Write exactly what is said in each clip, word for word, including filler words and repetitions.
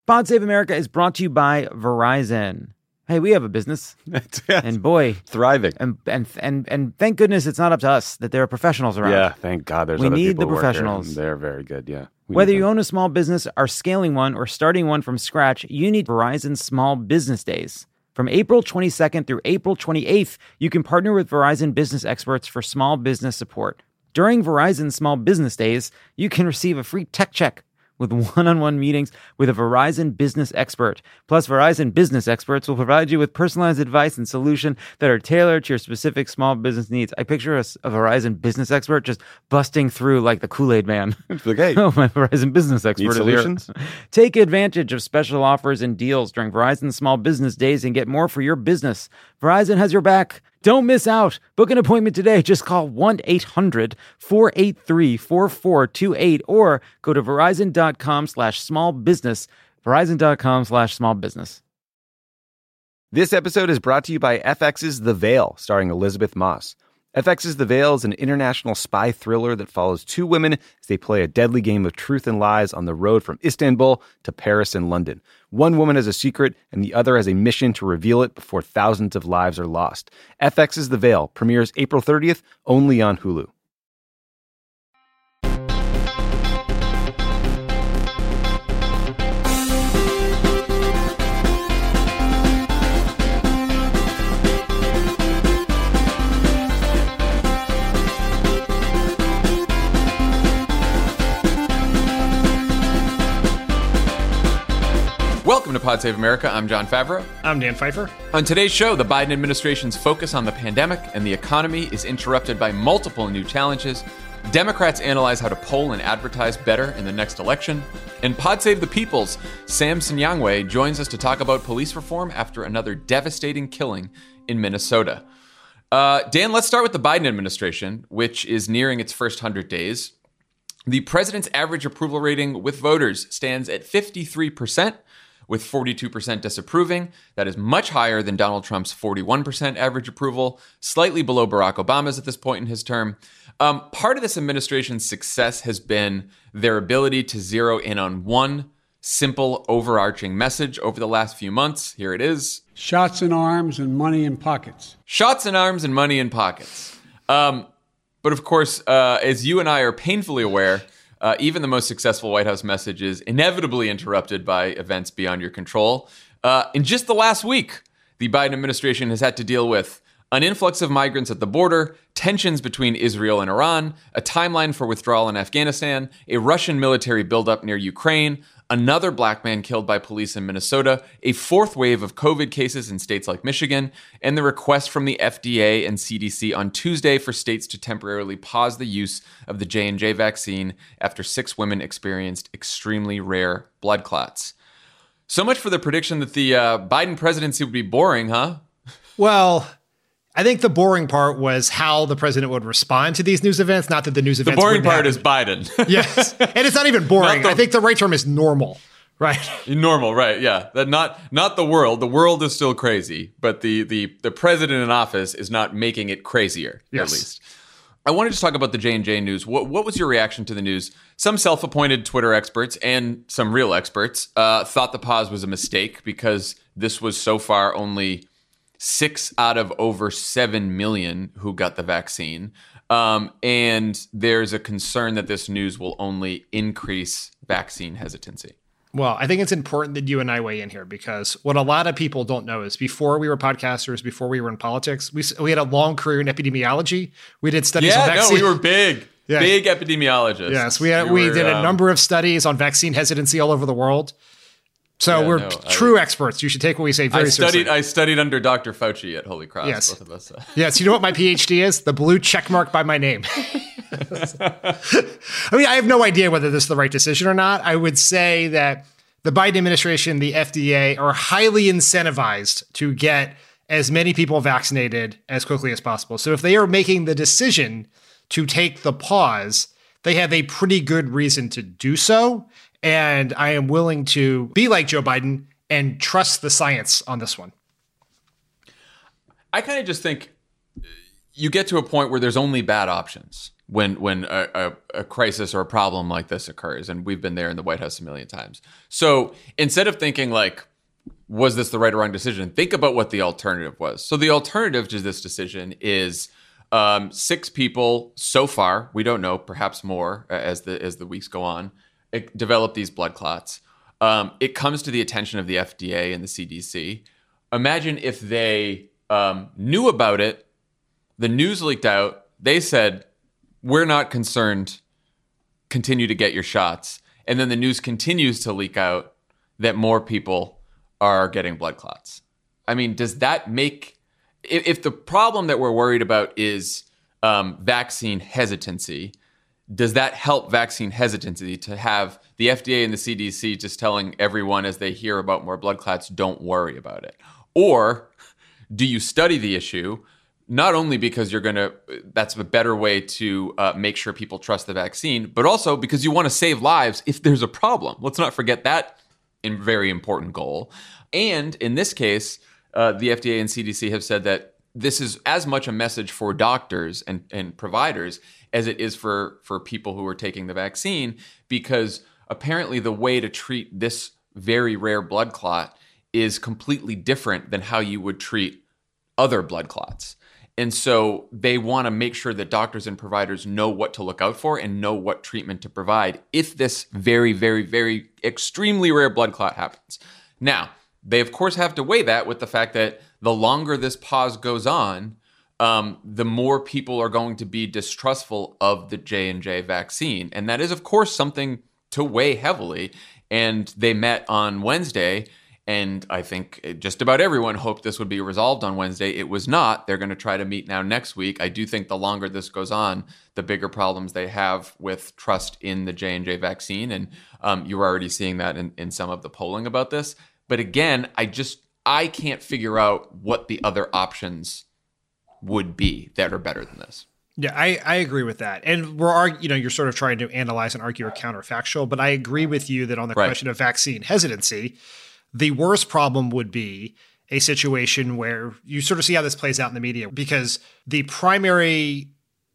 Pod Save America is brought to you by Verizon. Hey, we have a business, and boy, thriving. And and and and thank goodness it's not up to us that there are professionals around. Yeah, thank God. There's we other need people the who work professionals. here. They're very good. Yeah. We Whether you own a small business, are scaling one, or starting one from scratch, you need Verizon Small Business Days. From April twenty-second through April twenty-eighth, you can partner with Verizon business experts for small business support. During Verizon Small Business Days, you can receive a free tech check with one-on-one meetings with a Verizon business expert. Plus, Verizon business experts will provide you with personalized advice and solutions that are tailored to your specific small business needs. I picture a, a Verizon business expert just busting through like the Kool-Aid man. Like, hey, oh, my Verizon business expert need is solutions? Here. Take advantage of special offers and deals during Verizon Small Business Days and get more for your business. Verizon has your back. Don't miss out. Book an appointment today. Just call one eight hundred four eight three four four two eight or go to verizon.com slash small business. Verizon.com slash small business. This episode is brought to you by F X's The Veil, starring Elizabeth Moss. F X's The Veil is an international spy thriller that follows two women as they play a deadly game of truth and lies on the road from Istanbul to Paris and London. One woman has a secret, and the other has a mission to reveal it before thousands of lives are lost. F X's The Veil premieres April thirtieth, only on Hulu. Welcome to Pod Save America. I'm John Favreau. I'm Dan Pfeiffer. On today's show, the Biden administration's focus on the pandemic and the economy is interrupted by multiple new challenges. Democrats analyze how to poll and advertise better in the next election. And Pod Save the People's Sam Sinyangwe joins us to talk about police reform after another devastating killing in Minnesota. Uh, Dan, let's start with the Biden administration, which is nearing its first one hundred days. The president's average approval rating with voters stands at fifty-three percent. With forty-two percent disapproving. That is much higher than Donald Trump's forty-one percent average approval, slightly below Barack Obama's at this point in his term. Um, part of this administration's success has been their ability to zero in on one simple, overarching message over the last few months. Here it is. Shots in arms and money in pockets. Shots in arms and money in pockets. Um, but of course, uh, as you and I are painfully aware, Uh, even the most successful White House message is inevitably interrupted by events beyond your control. Uh, in just the last week, the Biden administration has had to deal with an influx of migrants at the border, tensions between Israel and Iran, a timeline for withdrawal in Afghanistan, a Russian military buildup near Ukraine, another black man killed by police in Minnesota, a fourth wave of COVID cases in states like Michigan, and the request from the F D A and C D C on Tuesday for states to temporarily pause the use of the J and J vaccine after six women experienced extremely rare blood clots. So much for the prediction that the uh, Biden presidency would be boring, huh? Well, I think the boring part was how the president would respond to these news events, not that the news The events boring wouldn't part happen. is Biden. Yes. And it's not even boring. Not the- I think the right term is normal, right? Normal, right? Yeah, that not not the world. The world is still crazy, but the the the president in office is not making it crazier. Yes. At least. I want to just talk about the J and J news. What what was your reaction to the news? Some self-appointed Twitter experts and some real experts uh, thought the pause was a mistake because this was so far only six out of over seven million who got the vaccine. Um, and there's a concern that this news will only increase vaccine hesitancy. Well, I think it's important that you and I weigh in here because what a lot of people don't know is before we were podcasters, before we were in politics, we we had a long career in epidemiology. We did studies Yeah, on vaccine. no, we were big, Yeah. big epidemiologists. Yes, we had, We we were, did a um, number of studies on vaccine hesitancy all over the world. So Yeah, we're no, I- true experts. You should take what we say very I studied. seriously. I studied under Doctor Fauci at Holy Cross. Yes. Both of us. Yes, you know what my PhD is? The blue check mark by my name. I mean, I have no idea whether this is the right decision or not. I would say that the Biden administration, the F D A, are highly incentivized to get as many people vaccinated as quickly as possible. So if they are making the decision to take the pause, they have a pretty good reason to do so. And I am willing to be like Joe Biden and trust the science on this one. I kind of just think you get to a point where there's only bad options. when when a, a, a crisis or a problem like this occurs. And we've been there in the White House a million times. So instead of thinking like, was this the right or wrong decision? Think about what the alternative was. So the alternative to this decision is um, six people so far, we don't know, perhaps more as the as the weeks go on, develop these blood clots. Um, it comes to the attention of the F D A and the C D C. Imagine if they um, knew about it, the news leaked out, they said, we're not concerned, continue to get your shots. And then the news continues to leak out that more people are getting blood clots. I mean, does that make, if, if the problem that we're worried about is um, vaccine hesitancy, does that help vaccine hesitancy to have the F D A and the C D C just telling everyone as they hear about more blood clots, don't worry about it? Or do you study the issue, not only because you're going to, that's a better way to uh, make sure people trust the vaccine, but also because you want to save lives if there's a problem. Let's not forget that in very important goal. And in this case, uh, the F D A and C D C have said that this is as much a message for doctors and, and providers as it is for, for people who are taking the vaccine, because apparently the way to treat this very rare blood clot is completely different than how you would treat other blood clots. And so they want to make sure that doctors and providers know what to look out for and know what treatment to provide if this very, very, very extremely rare blood clot happens. Now, they of course have to weigh that with the fact that the longer this pause goes on, um, the more people are going to be distrustful of the J and J vaccine. And that is, of course, something to weigh heavily. And they met on Wednesday. And I think just about everyone hoped this would be resolved on Wednesday. It was not. They're going to try to meet now next week. I do think the longer this goes on, the bigger problems they have with trust in the J and J vaccine. And um, you're already seeing that in, in some of the polling about this. But again, I just, I can't figure out what the other options would be that are better than this. Yeah, I, I agree with that. And we're, you know, you're sort of trying to analyze and argue or counterfactual, but I agree with you that on the right. question of vaccine hesitancy, the worst problem would be a situation where you sort of see how this plays out in the media, because the primary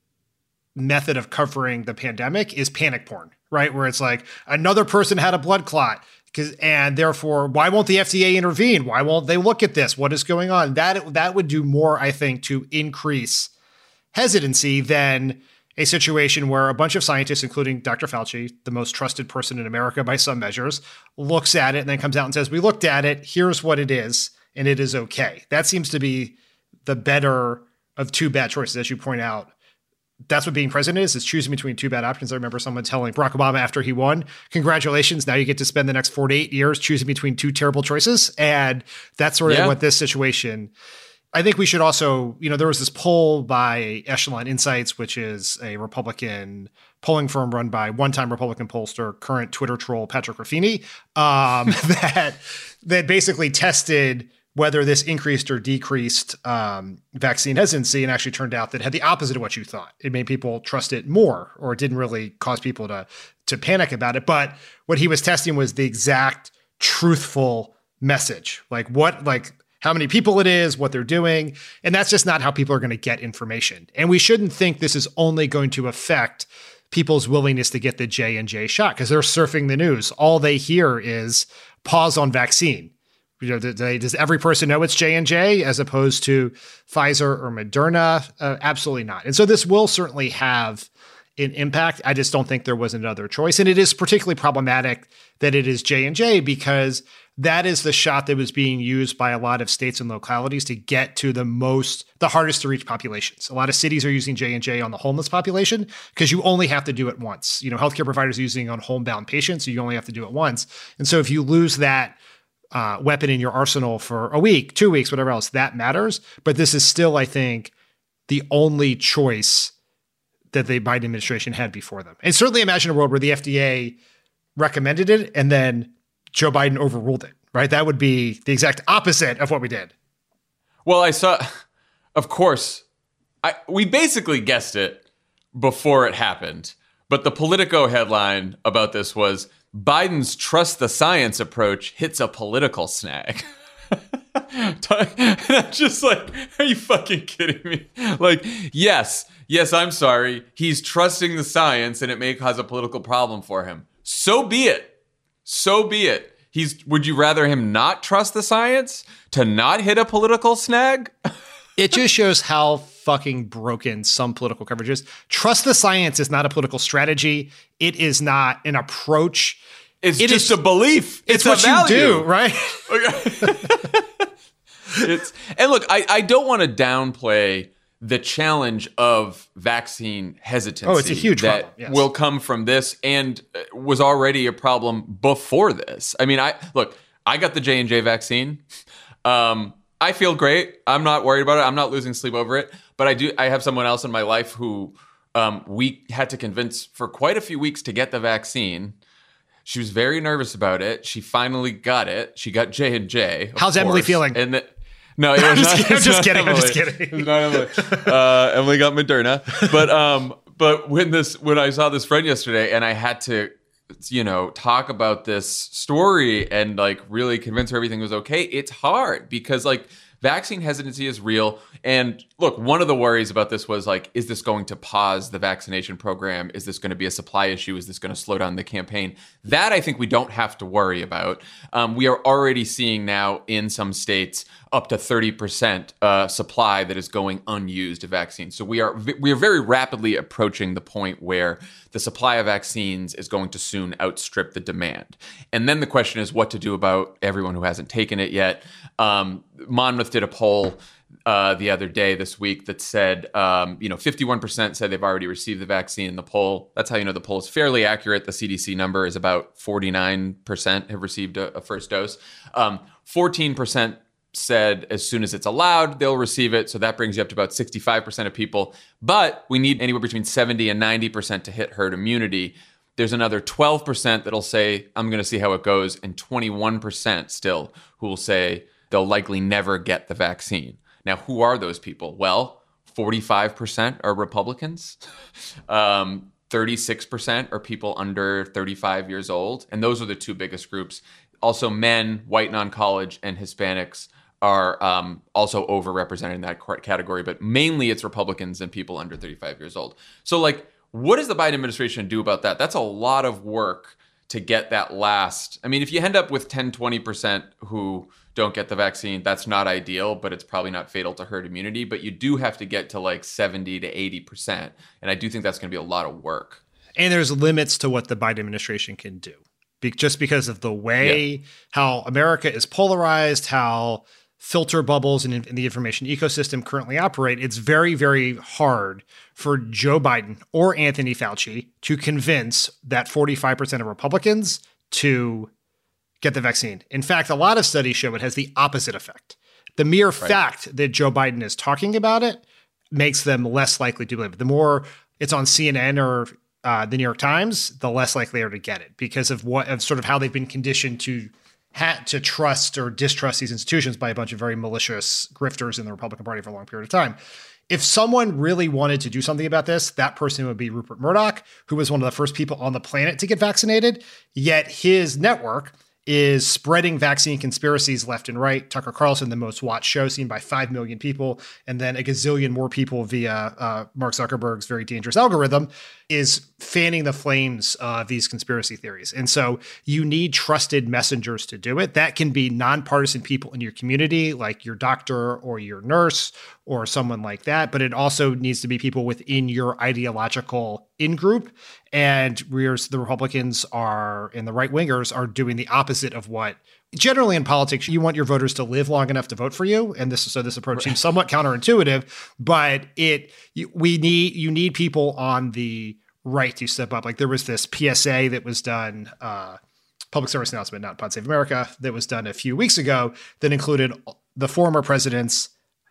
method of covering the pandemic is panic porn, right? Where it's like another person had a blood clot, and therefore, why won't the F D A intervene? Why won't they look at this? What is going on? That that would do more, I think, to increase hesitancy than a situation where a bunch of scientists, including Doctor Fauci, the most trusted person in America by some measures, looks at it and then comes out and says, we looked at it, here's what it is, and it is okay. That seems to be the better of two bad choices, as you point out. That's what being president is, is choosing between two bad options. I remember someone telling Barack Obama after he won, congratulations, now you get to spend the next four to eight years choosing between two terrible choices. And that's sort of yeah. what this situation, I think we should also, you know, there was this poll by Echelon Insights, which is a Republican polling firm run by one-time Republican pollster, current Twitter troll Patrick Ruffini, um, that that basically tested whether this increased or decreased um, vaccine hesitancy, and actually turned out that it had the opposite of what you thought. It made people trust it more, or it didn't really cause people to to panic about it. But what he was testing was the exact truthful message, like what, like how many people it is, what they're doing. And that's just not how people are going to get information. And we shouldn't think this is only going to affect people's willingness to get the J and J shot, because they're surfing the news. All they hear is pause on vaccine. You know, they, does every person know it's J and J as opposed to Pfizer or Moderna? Uh, absolutely not. And so this will certainly have an impact. I just don't think there was another choice. And it is particularly problematic that it is J and J, because that is the shot that was being used by a lot of states and localities to get to the most, the hardest to reach populations. A lot of cities are using J and J on the homeless population because you only have to do it once. You know, healthcare providers are using it on homebound patients, so you only have to do it once. And so if you lose that uh, weapon in your arsenal for a week, two weeks, whatever else, that matters. But this is still, I think, the only choice that the Biden administration had before them. And certainly imagine a world where the F D A recommended it and then Joe Biden overruled it, right? That would be the exact opposite of what we did. Well, I saw, of course, I, we basically guessed it before it happened. But the Politico headline about this was, Biden's trust the science approach hits a political snag. And I'm just like, are you fucking kidding me? Like, yes, yes, I'm sorry. He's trusting the science and it may cause a political problem for him. So be it. So be it. He's. Would you rather him not trust the science to not hit a political snag? It just shows how fucking broken some political coverage is. Trust the science is not a political strategy. It is not an approach. It's it just is, a belief. It's, It's, what a value. you do, right? It's and look, I, I don't want to downplay the challenge of vaccine hesitancy. Oh, it's a huge that problem. Yes. will come from this and was already a problem before this. I mean, I look, I got the J and J vaccine. Um, I feel great. I'm not worried about it. I'm not losing sleep over it. But I do. I have someone else in my life who um, we had to convince for quite a few weeks to get the vaccine. She was very nervous about it. She finally got it. She got J and J. How's course. Emily feeling? And the, no, it was I'm just, not, kidding. I'm just kidding. Emily. I'm just kidding. It was not Emily. Uh, Emily got Moderna. But um, but when this when I saw this friend yesterday, and I had to, you know, talk about this story and like really convince her everything was okay. It's hard because like vaccine hesitancy is real. And look, one of the worries about this was like, is this going to pause the vaccination program? Is this going to be a supply issue? Is this going to slow down the campaign? That I think we don't have to worry about. Um, we are already seeing now in some states up to thirty percent uh, supply that is going unused of vaccines. So we are we are very rapidly approaching the point where the supply of vaccines is going to soon outstrip the demand. And then the question is what to do about everyone who hasn't taken it yet. Um, Monmouth did a poll uh, the other day, this week, that said, um, you know, fifty-one percent said they've already received the vaccine in the poll. That's how you know the poll is fairly accurate. The C D C number is about forty-nine percent have received a, a first dose. Um, fourteen percent said as soon as it's allowed, they'll receive it. So that brings you up to about sixty-five percent of people. But we need anywhere between seventy and ninety percent to hit herd immunity. There's another twelve percent that'll say, I'm going to see how it goes. And twenty-one percent still who will say they'll likely never get the vaccine. Now, who are those people? Well, forty-five percent are Republicans. Um, thirty-six percent are people under thirty-five years old. And those are the two biggest groups. Also, men, white non-college, and Hispanics are um, also overrepresented in that category. But mainly it's Republicans and people under thirty-five years old. So, like, what does the Biden administration do about that? That's a lot of work to get that last. I mean, if you end up with ten, twenty percent who don't get the vaccine, that's not ideal, but it's probably not fatal to herd immunity. But you do have to get to like seventy to eighty percent. And I do think that's going to be a lot of work. And there's limits to what the Biden administration can do. Be- just because of the way yeah. how America is polarized, how filter bubbles in, in the information ecosystem currently operate, it's very, very hard for Joe Biden or Anthony Fauci to convince that forty-five percent of Republicans to get the vaccine. In fact, a lot of studies show it has the opposite effect. The mere right. fact that Joe Biden is talking about it makes them less likely to believe it. The more it's on C N N or uh, the New York Times, the less likely they are to get it because of what of sort of how they've been conditioned to had to trust or distrust these institutions by a bunch of very malicious grifters in the Republican Party for a long period of time. If someone really wanted to do something about this, that person would be Rupert Murdoch, who was one of the first people on the planet to get vaccinated, yet his network is spreading vaccine conspiracies left and right. Tucker Carlson, the most watched show, seen by five million people, and then a gazillion more people via uh, Mark Zuckerberg's very dangerous algorithm, is fanning the flames of these conspiracy theories. And so you need trusted messengers to do it. That can be nonpartisan people in your community, like your doctor or your nurse or someone like that. But it also needs to be people within your ideological in-group. And whereas the Republicans are and the right-wingers are doing the opposite of what generally in politics, you want your voters to live long enough to vote for you. And this so this approach seems somewhat counterintuitive, but it you, we need you need people on the right to step up. Like there was this P S A that was done, uh, public service announcement, not Pod Save America, that was done a few weeks ago that included the former presidents,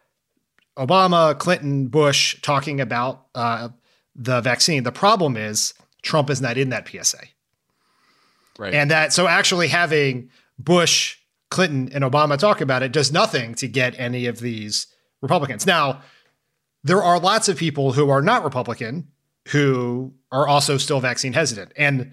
Obama, Clinton, Bush, talking about uh, the vaccine. The problem is Trump is not in that P S A. Right. And that so actually having Bush, Clinton, and Obama talk about it does nothing to get any of these Republicans. Now, there are lots of people who are not Republican who are also still vaccine hesitant. And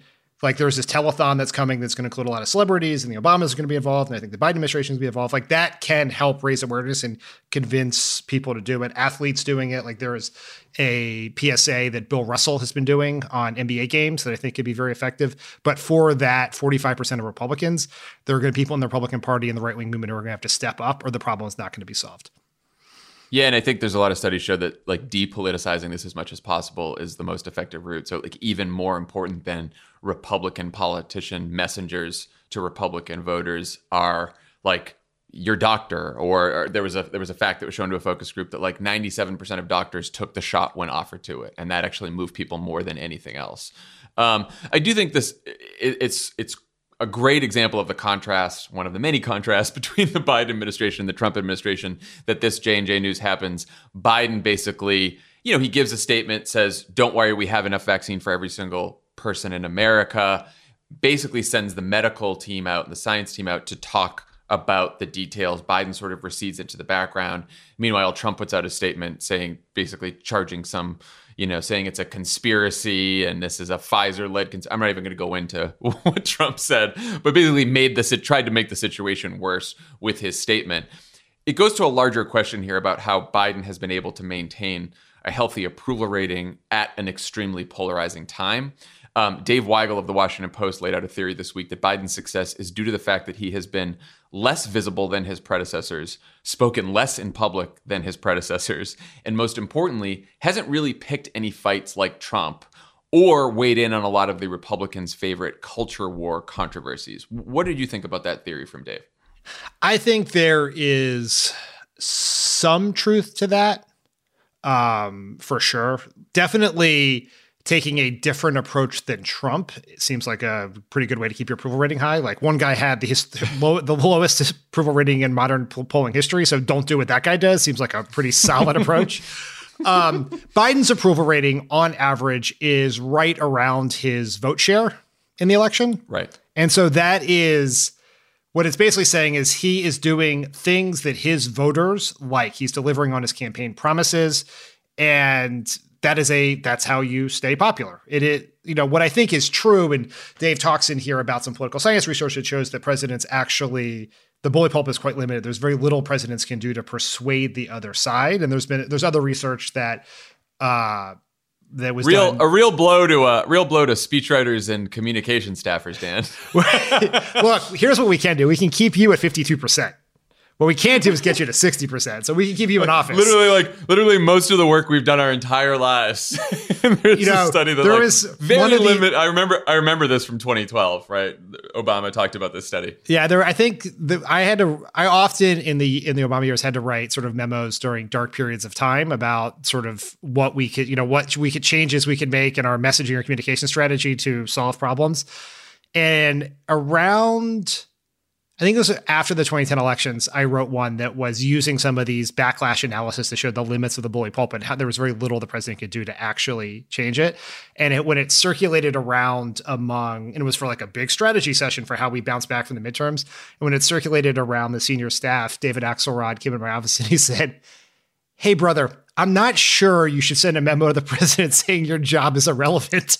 Like there's this telethon that's coming that's going to include a lot of celebrities, and the Obamas are going to be involved, and I think the Biden administration is going to be involved. Like that can help raise awareness and convince people to do it. Athletes doing it. Like there is a P S A that Bill Russell has been doing on N B A games that I think could be very effective. But for that forty-five percent of Republicans, there are going to be people in the Republican Party and the right-wing movement who are going to have to step up, or the problem is not going to be solved. Yeah, and I think there's a lot of studies show that like depoliticizing this as much as possible is the most effective route. So like even more important than Republican politician messengers to Republican voters are like your doctor, or, or there was a there was a fact that was shown to a focus group that like ninety-seven percent of doctors took the shot when offered to it, and that actually moved people more than anything else. Um, I do think this it, it's it's a great example of the contrast, one of the many contrasts between the Biden administration and the Trump administration, that this J and J news happens. Biden basically, you know, he gives a statement, says, don't worry, we have enough vaccine for every single person in America, basically sends the medical team out and the science team out to talk about the details. Biden sort of recedes into the background. Meanwhile, Trump puts out a statement saying, basically charging some, you know, saying it's a conspiracy and this is a Pfizer-led. Cons- I'm not even going to go into what Trump said, but basically made this, it tried to make the situation worse with his statement. It goes to a larger question here about how Biden has been able to maintain a healthy approval rating at an extremely polarizing time. Um, Dave Weigel of the Washington Post laid out a theory this week that Biden's success is due to the fact that he has been less visible than his predecessors, spoken less in public than his predecessors, and most importantly, hasn't really picked any fights like Trump or weighed in on a lot of the Republicans' favorite culture war controversies. What did you think about that theory from Dave? I think there is some truth to that, um, for sure. Definitely taking a different approach than Trump, it seems like a pretty good way to keep your approval rating high. Like one guy had the, his, low, the lowest approval rating in modern polling history, so don't do what that guy does. Seems like a pretty solid approach. Um, Biden's approval rating on average is right around his vote share in the election. Right. And so that is what it's basically saying is he is doing things that his voters like. He's delivering on his campaign promises, and that is a, that's how you stay popular. It is, you know, what I think is true, and Dave talks in here about some political science research that shows that presidents actually, the bully pulpit is quite limited. There's very little presidents can do to persuade the other side. And there's been, there's other research that, uh, that was real, done. a real blow to a real blow to speechwriters and communication staffers, Dan. Look, here's what we can do. We can keep you at fifty-two percent. What we can't do is get you to sixty percent. So we can keep you in office. Literally, like literally, most of the work we've done our entire lives. There's you know, a study that there like, was very the, limit. I remember. I remember this from twenty twelve. Right, Obama talked about this study. Yeah, there. I think the, I had to. I often in the in the Obama years had to write sort of memos during dark periods of time about sort of what we could, you know, what we could changes we could make in our messaging or communication strategy to solve problems. And around, I think it was after the twenty ten elections, I wrote one that was using some of these backlash analysis to show the limits of the bully pulpit, how there was very little the president could do to actually change it. And it, when it circulated around among, and it was for like a big strategy session for how we bounce back from the midterms. And when it circulated around the senior staff, David Axelrod came in my office and he said, "Hey, brother, I'm not sure you should send a memo to the president saying your job is irrelevant."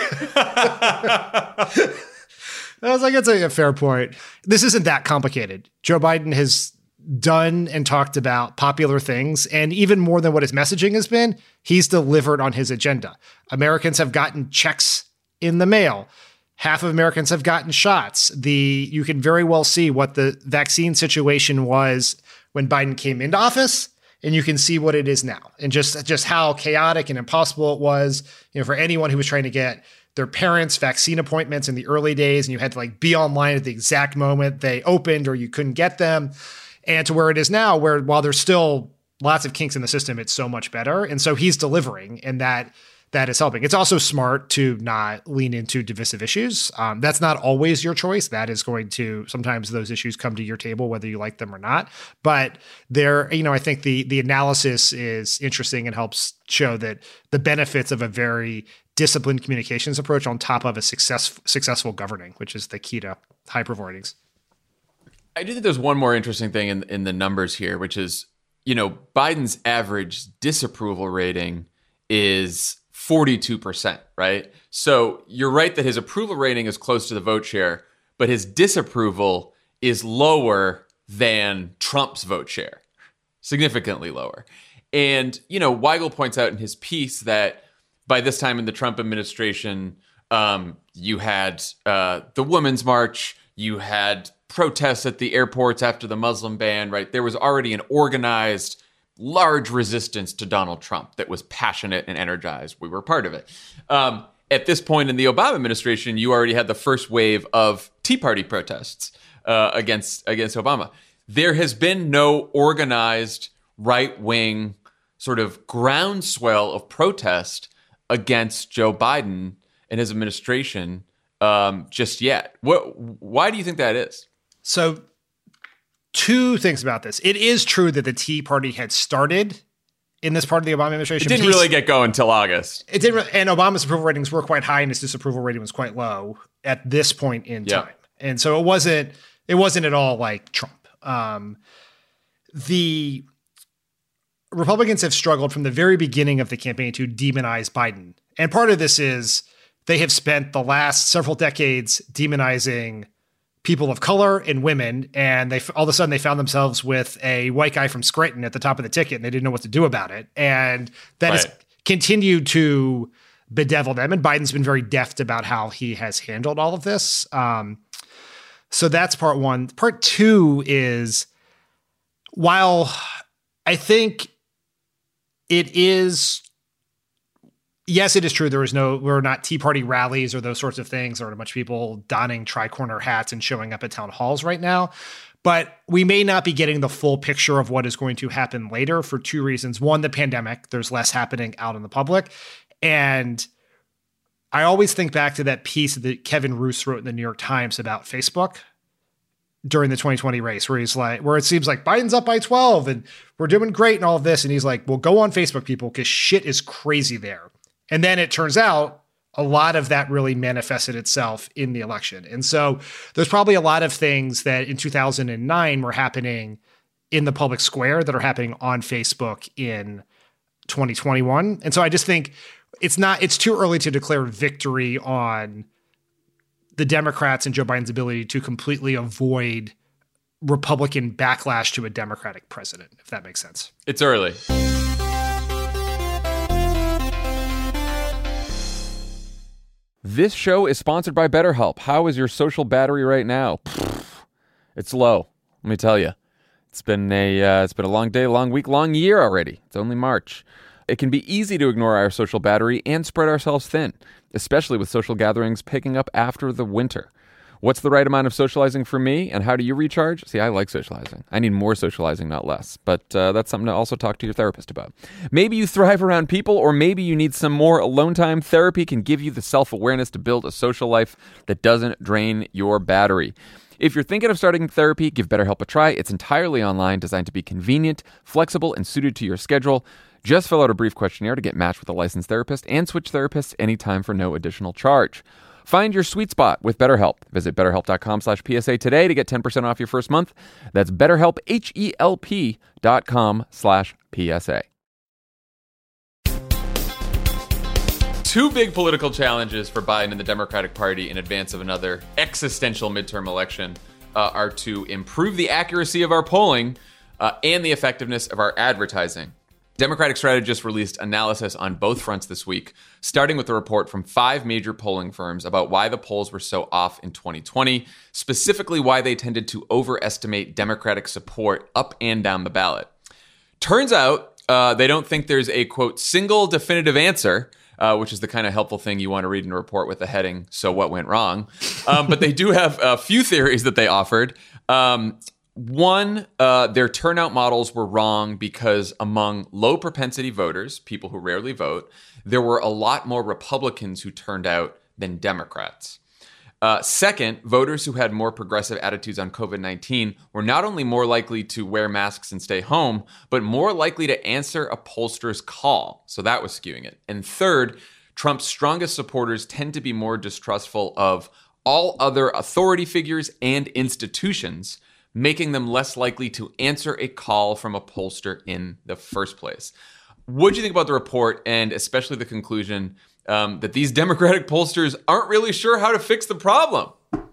I was like, that's a, a fair point. This isn't that complicated. Joe Biden has done and talked about popular things, and even more than what his messaging has been, he's delivered on his agenda. Americans have gotten checks in the mail. Half of Americans have gotten shots. The you can very well see what the vaccine situation was when Biden came into office, and you can see what it is now, and just, just how chaotic and impossible it was, you know, for anyone who was trying to get their parents' vaccine appointments in the early days, and you had to like be online at the exact moment they opened or you couldn't get them, and to where it is now, where while there's still lots of kinks in the system, it's so much better. And so he's delivering, and that that is helping. It's also smart to not lean into divisive issues. Um, that's not always your choice. That is going to, sometimes those issues come to your table, whether you like them or not. But there, you know, I think the the analysis is interesting and helps show that the benefits of a very disciplined communications approach on top of a success, successful governing, which is the key to high approval ratings. I do think there's one more interesting thing in, in the numbers here, which is, you know, Biden's average disapproval rating is forty-two percent, right? So you're right that his approval rating is close to the vote share, but his disapproval is lower than Trump's vote share, significantly lower. And, you know, Weigel points out in his piece that by this time in the Trump administration, um, you had uh, the Women's March, you had protests at the airports after the Muslim ban, right? There was already an organized, large resistance to Donald Trump that was passionate and energized. We were part of it. Um, at this point in the Obama administration, you already had the first wave of Tea Party protests uh, against against Obama. There has been no organized right-wing sort of groundswell of protest against Joe Biden and his administration um, just yet. What? Why do you think that is? So two things about this. It is true that the Tea Party had started in this part of the Obama administration. It didn't really get going until August. It didn't, and Obama's approval ratings were quite high, and his disapproval rating was quite low at this point in Yeah. time. And so it wasn't. It wasn't at all like Trump. Um, the Republicans have struggled from the very beginning of the campaign to demonize Biden, and part of this is they have spent the last several decades demonizing people of color and women, and they all of a sudden they found themselves with a white guy from Scranton at the top of the ticket, and they didn't know what to do about it. And that Right. has continued to bedevil them. And Biden's been very deft about how he has handled all of this. Um, so that's part one. Part two is, while I think it is, yes, it is true. There was no, there were not Tea Party rallies or those sorts of things. There are a bunch of people donning tri-corner hats and showing up at town halls right now. But we may not be getting the full picture of what is going to happen later for two reasons. One, the pandemic. There's less happening out in the public. And I always think back to that piece that Kevin Roose wrote in the New York Times about Facebook during the twenty twenty race, where he's like, where it seems like Biden's up by twelve and we're doing great and all of this. And he's like, well, go on Facebook, people, because shit is crazy there. And then it turns out a lot of that really manifested itself in the election. And so there's probably a lot of things that in two thousand nine were happening in the public square that are happening on Facebook in twenty twenty-one. And so I just think it's not, it's too early to declare victory on the Democrats and Joe Biden's ability to completely avoid Republican backlash to a Democratic president, if that makes sense. It's early. This show is sponsored by BetterHelp. How is your social battery right now? It's low. Let me tell you. It's been a uh, it's been a long day, long week, long year already. It's only March. It can be easy to ignore our social battery and spread ourselves thin, especially with social gatherings picking up after the winter. What's the right amount of socializing for me, and how do you recharge? See, I like socializing. I need more socializing, not less. But uh, that's something to also talk to your therapist about. Maybe you thrive around people, or maybe you need some more alone time. Therapy can give you the self-awareness to build a social life that doesn't drain your battery. If you're thinking of starting therapy, give BetterHelp a try. It's entirely online, designed to be convenient, flexible, and suited to your schedule. Just fill out a brief questionnaire to get matched with a licensed therapist and switch therapists anytime for no additional charge. Find your sweet spot with BetterHelp. Visit betterhelp.com slash PSA today to get ten percent off your first month. That's BetterHelp, H-E-L-P dot com slash PSA. Two big political challenges for Biden and the Democratic Party in advance of another existential midterm election uh, are to improve the accuracy of our polling uh, and the effectiveness of our advertising. Democratic strategists released analysis on both fronts this week, starting with a report from five major polling firms about why the polls were so off in twenty twenty, specifically why they tended to overestimate Democratic support up and down the ballot. Turns out uh, they don't think there's a, quote, single definitive answer, uh, which is the kind of helpful thing you want to read in a report with the heading, "So What Went Wrong?" Um, but they do have a few theories that they offered. Um, One, uh, their turnout models were wrong because among low propensity voters, people who rarely vote, there were a lot more Republicans who turned out than Democrats. Uh, second, voters who had more progressive attitudes on covid nineteen were not only more likely to wear masks and stay home, but more likely to answer a pollster's call. So that was skewing it. And third, Trump's strongest supporters tend to be more distrustful of all other authority figures and institutions, making them less likely to answer a call from a pollster in the first place. what do you think about the report, and especially the conclusion um, that these Democratic pollsters aren't really sure how to fix the problem?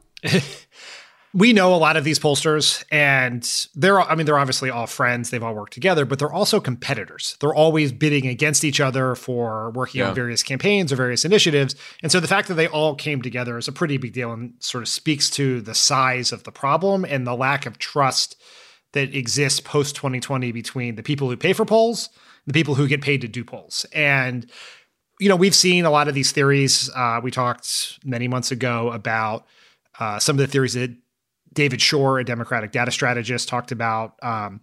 We know a lot of these pollsters, and they're, I mean, they're obviously all friends. They've all worked together, but they're also competitors. They're always bidding against each other for working yeah. on various campaigns or various initiatives. And so the fact that they all came together is a pretty big deal and sort of speaks to the size of the problem and the lack of trust that exists post twenty twenty between the people who pay for polls, the people who get paid to do polls. And, you know, we've seen a lot of these theories. Uh, we talked many months ago about uh, some of the theories that David Shor, a Democratic data strategist, talked about. Um,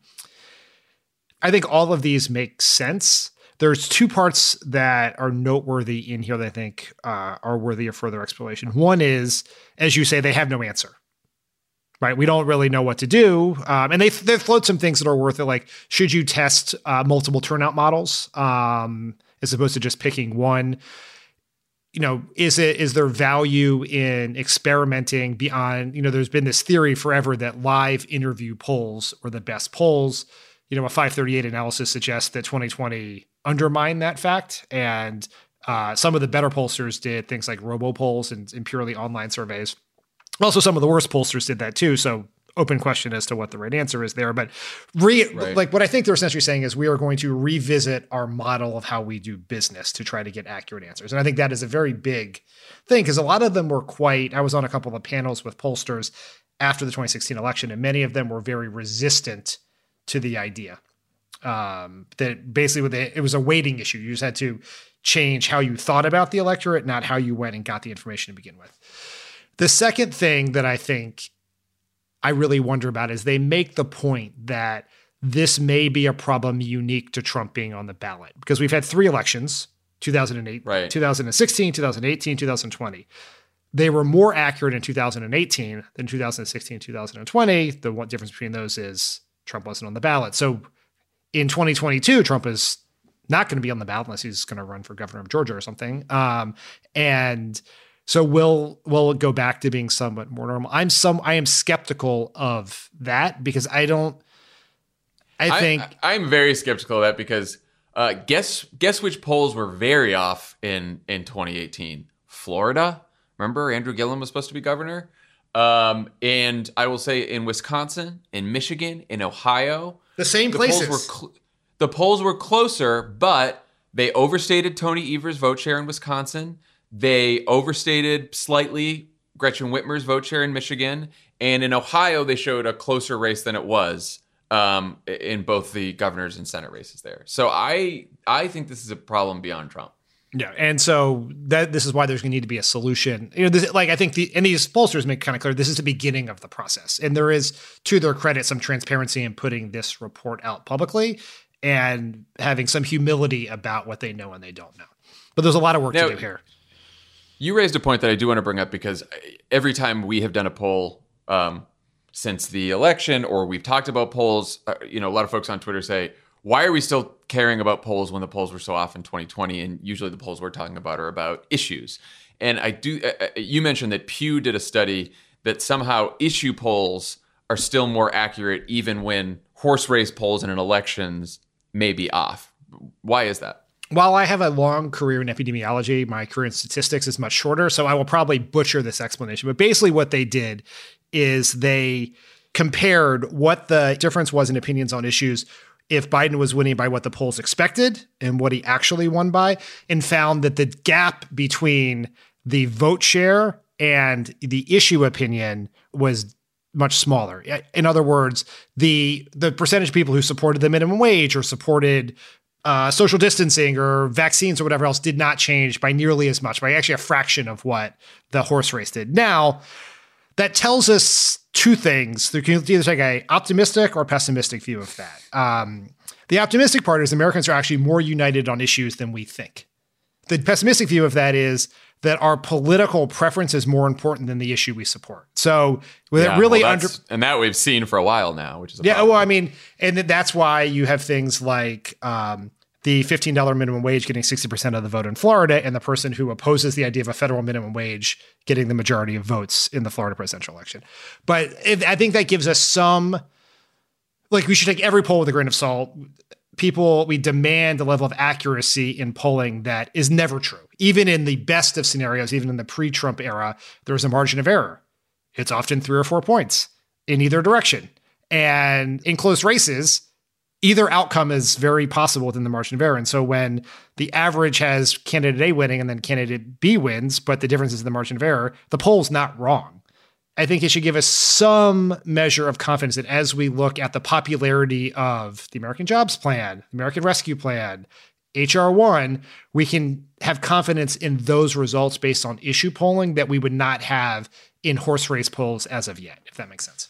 I think all of these make sense. There's two parts that are noteworthy in here that I think uh, are worthy of further exploration. One is, as you say, they have no answer. Right, we don't really know what to do, um, and they they float some things that are worth it. Like, should you test uh, multiple turnout models um, as opposed to just picking one? You know, is it is there value in experimenting beyond? You know, there's been this theory forever that live interview polls are the best polls. You know, a five thirty-eight analysis suggests that twenty twenty undermined that fact, and uh, some of the better pollsters did things like robopolls and, and purely online surveys. Also, some of the worst pollsters did that too. So open question as to what the right answer is there. But re, right. like what I think they're essentially saying is we are going to revisit our model of how we do business to try to get accurate answers. And I think that is a very big thing because a lot of them were quite, I was on a couple of panels with pollsters after the twenty sixteen election, and many of them were very resistant to the idea um, that basically with it, it was a weighting issue. You just had to change how you thought about the electorate, not how you went and got the information to begin with. The second thing that I think I really wonder about is they make the point that this may be a problem unique to Trump being on the ballot because we've had three elections, two thousand eight, right. two thousand sixteen, two thousand eighteen, two thousand twenty. They were more accurate in two thousand eighteen than two thousand sixteen, two thousand twenty. The one difference between those is Trump wasn't on the ballot. So in twenty twenty-two, Trump is not going to be on the ballot unless he's going to run for governor of Georgia or something. Um, and So will will it go back to being somewhat more normal? I'm some I am skeptical of that because I don't. I think I, I'm very skeptical of that because uh, guess guess which polls were very off in in twenty eighteen? Florida. Remember Andrew Gillum was supposed to be governor, um, and I will say in Wisconsin, in Michigan, in Ohio, the same the places. Polls were cl- the polls were closer, but they overstated Tony Evers' vote share in Wisconsin. They overstated slightly Gretchen Whitmer's vote share in Michigan. And in Ohio, they showed a closer race than it was um, in both the governors and Senate races there. So I I think this is a problem beyond Trump. Yeah, and so that this is why there's going to need to be a solution. You know, this, like I think the and these pollsters make kind of clear this is the beginning of the process, and there is, to their credit, some transparency in putting this report out publicly and having some humility about what they know and they don't know. But there's a lot of work now, to do here. You raised a point that I do want to bring up because every time we have done a poll um, since the election, or we've talked about polls, uh, you know, a lot of folks on Twitter say, why are we still caring about polls when the polls were so off in twenty twenty? And usually the polls we're talking about are about issues. And I do, uh, you mentioned that Pew did a study that somehow issue polls are still more accurate even when horse race polls in an elections may be off. Why is that? While I have a long career in epidemiology, my career in statistics is much shorter, so I will probably butcher this explanation. But basically what they did is they compared what the difference was in opinions on issues if Biden was winning by what the polls expected and what he actually won by, and found that the gap between the vote share and the issue opinion was much smaller. In other words, the the percentage of people who supported the minimum wage or supported Uh, social distancing or vaccines or whatever else did not change by nearly as much, by actually a fraction of what the horse race did. Now, that tells us two things. You can either take a optimistic or pessimistic view of that. Um, the optimistic part is Americans are actually more united on issues than we think. The pessimistic view of that is that our political preference is more important than the issue we support. So with yeah, it really well, under and that we've seen for a while now, which is a yeah. problem. Well, I mean, and that's why you have things like um, the fifteen dollars minimum wage getting sixty percent of the vote in Florida, and the person who opposes the idea of a federal minimum wage getting the majority of votes in the Florida presidential election. But if, I think that gives us some, like, we should take every poll with a grain of salt. people, we demand a level of accuracy in polling that is never true. Even in the best of scenarios, even in the pre-Trump era, there's a margin of error. It's often three or four points in either direction. And in close races, either outcome is very possible within the margin of error. And so when the average has candidate A winning and then candidate B wins, but the difference is the margin of error, the poll's not wrong. I think it should give us some measure of confidence that as we look at the popularity of the American Jobs Plan, the American Rescue Plan, H R one, we can have confidence in those results based on issue polling that we would not have in horse race polls as of yet, if that makes sense.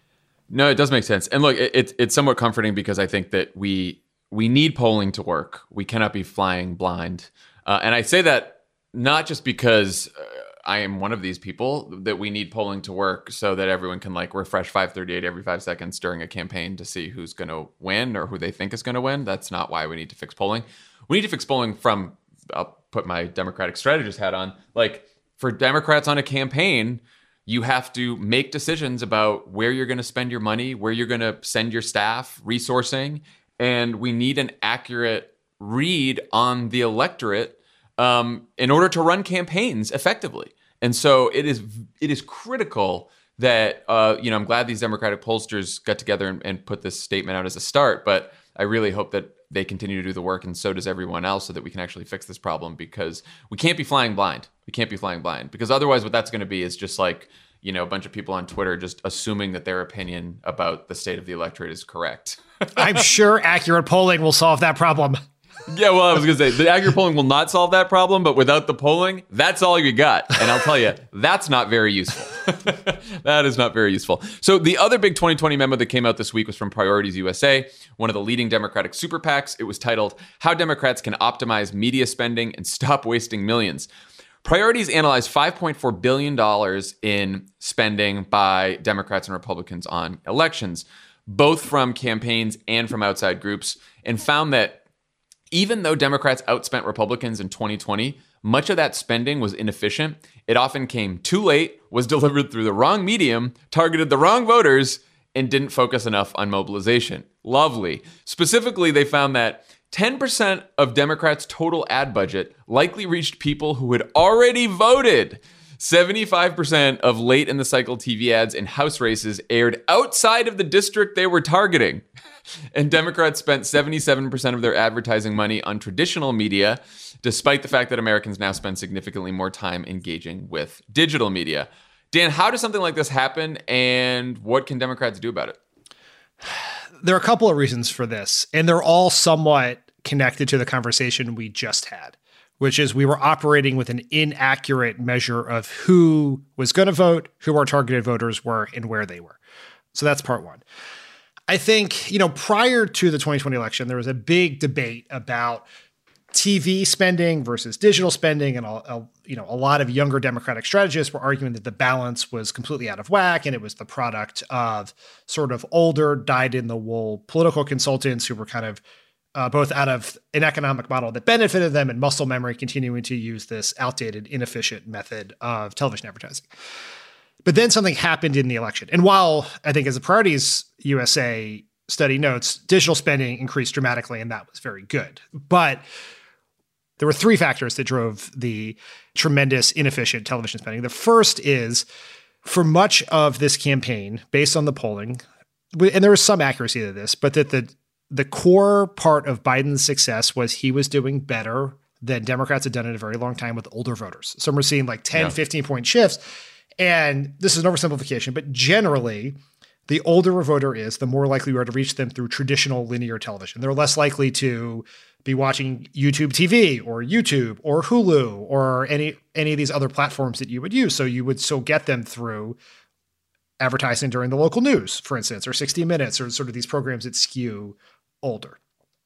No, it does make sense. And look, it, it, it's somewhat comforting because I think that we we need polling to work. We cannot be flying blind. Uh, and I say that not just because uh, I am one of these people, that we need polling to work so that everyone can like refresh five thirty-eight every five seconds during a campaign to see who's going to win or who they think is going to win. That's not why we need to fix polling. We need to fix polling from, I'll put my Democratic strategist hat on, like for Democrats on a campaign, you have to make decisions about where you're going to spend your money, where you're going to send your staff, resourcing, and we need an accurate read on the electorate um, in order to run campaigns effectively. And so it is it is critical that, uh, you know, I'm glad these Democratic pollsters got together and, and put this statement out as a start, but I really hope that they continue to do the work, and so does everyone else, so that we can actually fix this problem, because we can't be flying blind. We can't be flying blind because otherwise what that's going to be is just like, you know, a bunch of people on Twitter just assuming that their opinion about the state of the electorate is correct. I'm sure accurate polling will solve that problem. Yeah, well, I was going to say, the accurate polling will not solve that problem, but without the polling, that's all you got. And I'll tell you, that's not very useful. That is not very useful. So the other big twenty twenty memo that came out this week was from Priorities U S A, one of the leading Democratic super PACs. It was titled, How Democrats Can Optimize Media Spending and Stop Wasting Millions. Priorities analyzed five point four billion dollars in spending by Democrats and Republicans on elections, both from campaigns and from outside groups, and found that even though Democrats outspent Republicans in twenty twenty, much of that spending was inefficient. It often came too late, was delivered through the wrong medium, targeted the wrong voters, and didn't focus enough on mobilization. Lovely. Specifically, they found that ten percent of Democrats' total ad budget likely reached people who had already voted. seventy-five percent of late in the cycle T V ads in House races aired outside of the district they were targeting. And Democrats spent seventy-seven percent of their advertising money on traditional media, despite the fact that Americans now spend significantly more time engaging with digital media. Dan, how does something like this happen, and what can Democrats do about it? There are a couple of reasons for this, and they're all somewhat connected to the conversation we just had, which is we were operating with an inaccurate measure of who was going to vote, who our targeted voters were, and where they were. So that's part one. I think, you know, prior to the twenty twenty election, there was a big debate about T V spending versus digital spending, and a, a, you know, a lot of younger Democratic strategists were arguing that the balance was completely out of whack, and it was the product of sort of older, dyed-in-the-wool political consultants who were kind of uh, both out of an economic model that benefited them and muscle memory, continuing to use this outdated, inefficient method of television advertising. But then something happened in the election. And while I think as the Priorities U S A study notes, digital spending increased dramatically, and that was very good. But there were three factors that drove the tremendous inefficient television spending. The first is, for much of this campaign, based on the polling, and there was some accuracy to this, but that the the core part of Biden's success was he was doing better than Democrats had done in a very long time with older voters. So we're seeing like ten, yeah. fifteen point shifts. And this is an oversimplification, but generally, the older a voter is, the more likely we are to reach them through traditional linear television. They're less likely to be watching YouTube T V or YouTube or Hulu or any any of these other platforms that you would use. So you would still get them through advertising during the local news, for instance, or sixty minutes, or sort of these programs that skew older.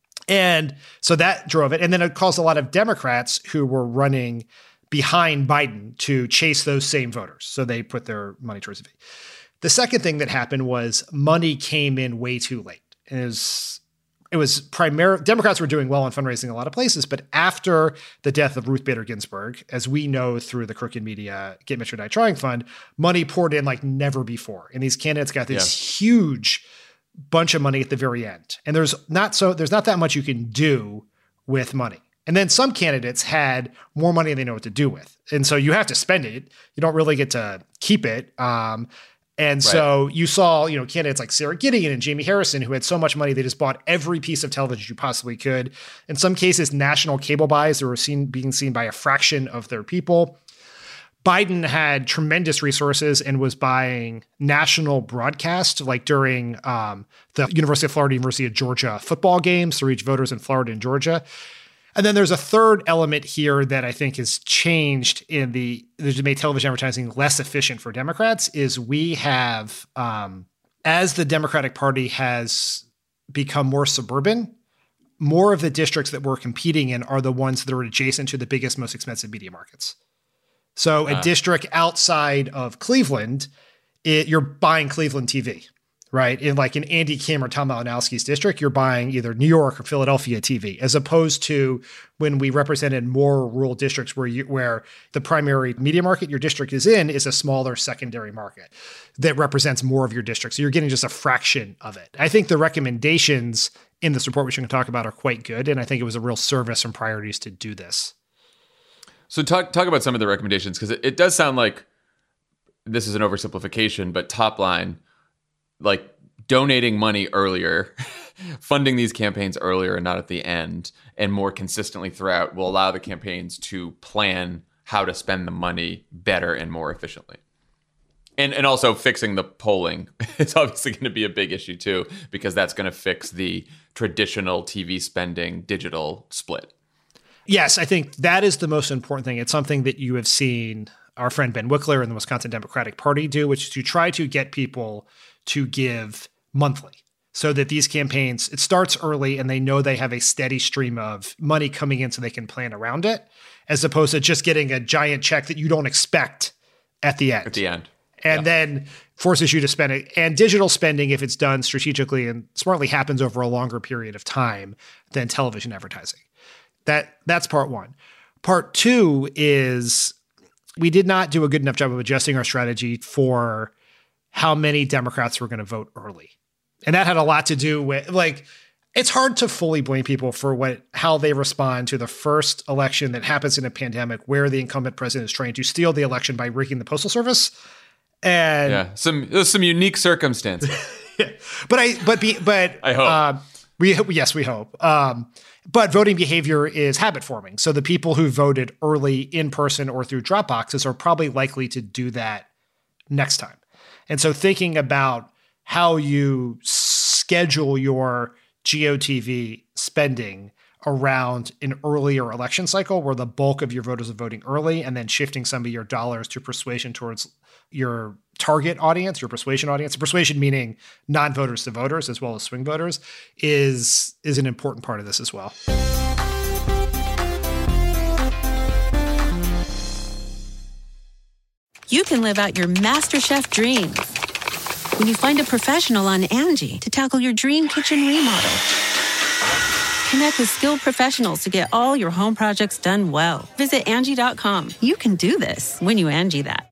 And so that drove it. And then it caused a lot of Democrats who were running behind Biden to chase those same voters. So they put their money towards the V. The second thing that happened was money came in way too late. And it was, it was primarily, Democrats were doing well on fundraising in a lot of places, but after the death of Ruth Bader Ginsburg, as we know through the Crooked Media Get Mitch or Die Trying Fund, money poured in like never before. And these candidates got this yeah. huge bunch of money at the very end. And there's not so there's not that much you can do with money. And then some candidates had more money than they know what to do with. And so you have to spend it. You don't really get to keep it. Um, and right. so you saw, you know, candidates like Sarah Gideon and Jamie Harrison, who had so much money, they just bought every piece of television you possibly could. In some cases, national cable buys that were seen being seen by a fraction of their people. Biden had tremendous resources and was buying national broadcast, like during um, the University of Florida, University of Georgia football games to reach voters in Florida and Georgia. And then there's a third element here that I think has changed in the, that made television advertising less efficient for Democrats is we have, um, as the Democratic Party has become more suburban, more of the districts that we're competing in are the ones that are adjacent to the biggest, most expensive media markets. So a uh. district outside of Cleveland, it, you're buying Cleveland T V. Right. In like in Andy Kim or Tom Malinowski's district, you're buying either New York or Philadelphia T V, as opposed to when we represented more rural districts where you, where the primary media market your district is in is a smaller secondary market that represents more of your district. So you're getting just a fraction of it. I think the recommendations in this report, which we can talk about, are quite good. And I think it was a real service and priorities to do this. So talk talk about some of the recommendations, because it, it does sound like this is an oversimplification, but top line, like donating money earlier, funding these campaigns earlier and not at the end, and more consistently throughout will allow the campaigns to plan how to spend the money better and more efficiently. And and also fixing the polling is obviously going to be a big issue too, because that's going to fix the traditional T V spending digital split. Yes, I think that is the most important thing. It's something that you have seen our friend Ben Wickler and the Wisconsin Democratic Party do, which is to try to get people to give monthly so that these campaigns, it starts early and they know they have a steady stream of money coming in so they can plan around it, as opposed to just getting a giant check that you don't expect at the end. At the end. And yeah. then forces you to spend it. And digital spending, if it's done strategically and smartly, happens over a longer period of time than television advertising. That That's part one. Part two is we did not do a good enough job of adjusting our strategy for how many Democrats were going to vote early. And that had a lot to do with, like, it's hard to fully blame people for what how they respond to the first election that happens in a pandemic where the incumbent president is trying to steal the election by rigging the Postal Service. And yeah, some there's some unique circumstances. yeah. But I but be but I hope. Uh, we yes, we hope. Um, but voting behavior is habit forming. So the people who voted early in person or through drop boxes are probably likely to do that next time. And so thinking about how you schedule your G O T V spending around an earlier election cycle where the bulk of your voters are voting early, and then shifting some of your dollars to persuasion towards your target audience, your persuasion audience, persuasion meaning non-voters to voters as well as swing voters, is, is an important part of this as well. You can live out your MasterChef dreams when you find a professional on Angie to tackle your dream kitchen remodel. Connect with skilled professionals to get all your home projects done well. Visit Angie dot com. You can do this when you Angie that.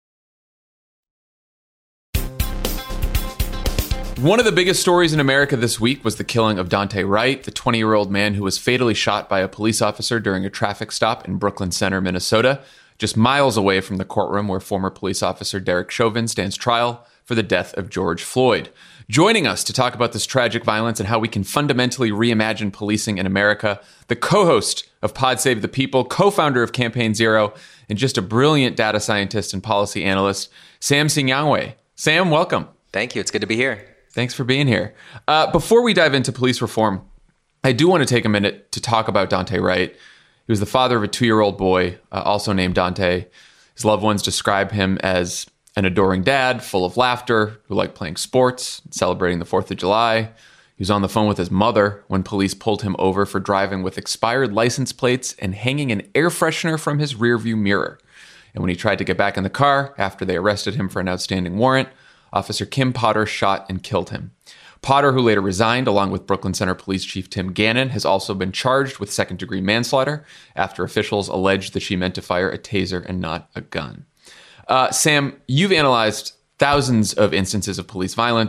One of the biggest stories in America this week was the killing of Daunte Wright, the twenty-year-old man who was fatally shot by a police officer during a traffic stop in Brooklyn Center, Minnesota, just miles away from the courtroom where former police officer Derek Chauvin stands trial for the death of George Floyd. Joining us to talk about this tragic violence and how we can fundamentally reimagine policing in America, the co-host of Pod Save the People, co-founder of Campaign Zero, and just a brilliant data scientist and policy analyst, Sam Sinyangwe. Sam, welcome. Thank you. It's good to be here. Thanks for being here. Uh, before we dive into police reform, I do want to take a minute to talk about Daunte Wright. He was the father of a two-year-old boy, uh, also named Daunte. His loved ones describe him as an adoring dad, full of laughter, who liked playing sports, celebrating the fourth of July. He was on the phone with his mother when police pulled him over for driving with expired license plates and hanging an air freshener from his rearview mirror. And when he tried to get back in the car after they arrested him for an outstanding warrant, Officer Kim Potter shot and killed him. Potter, who later resigned, along with Brooklyn Center Police Chief Tim Gannon, has also been charged with second-degree manslaughter after officials alleged that she meant to fire a taser and not a gun. Uh, Sam, you've analyzed thousands of instances of police violence,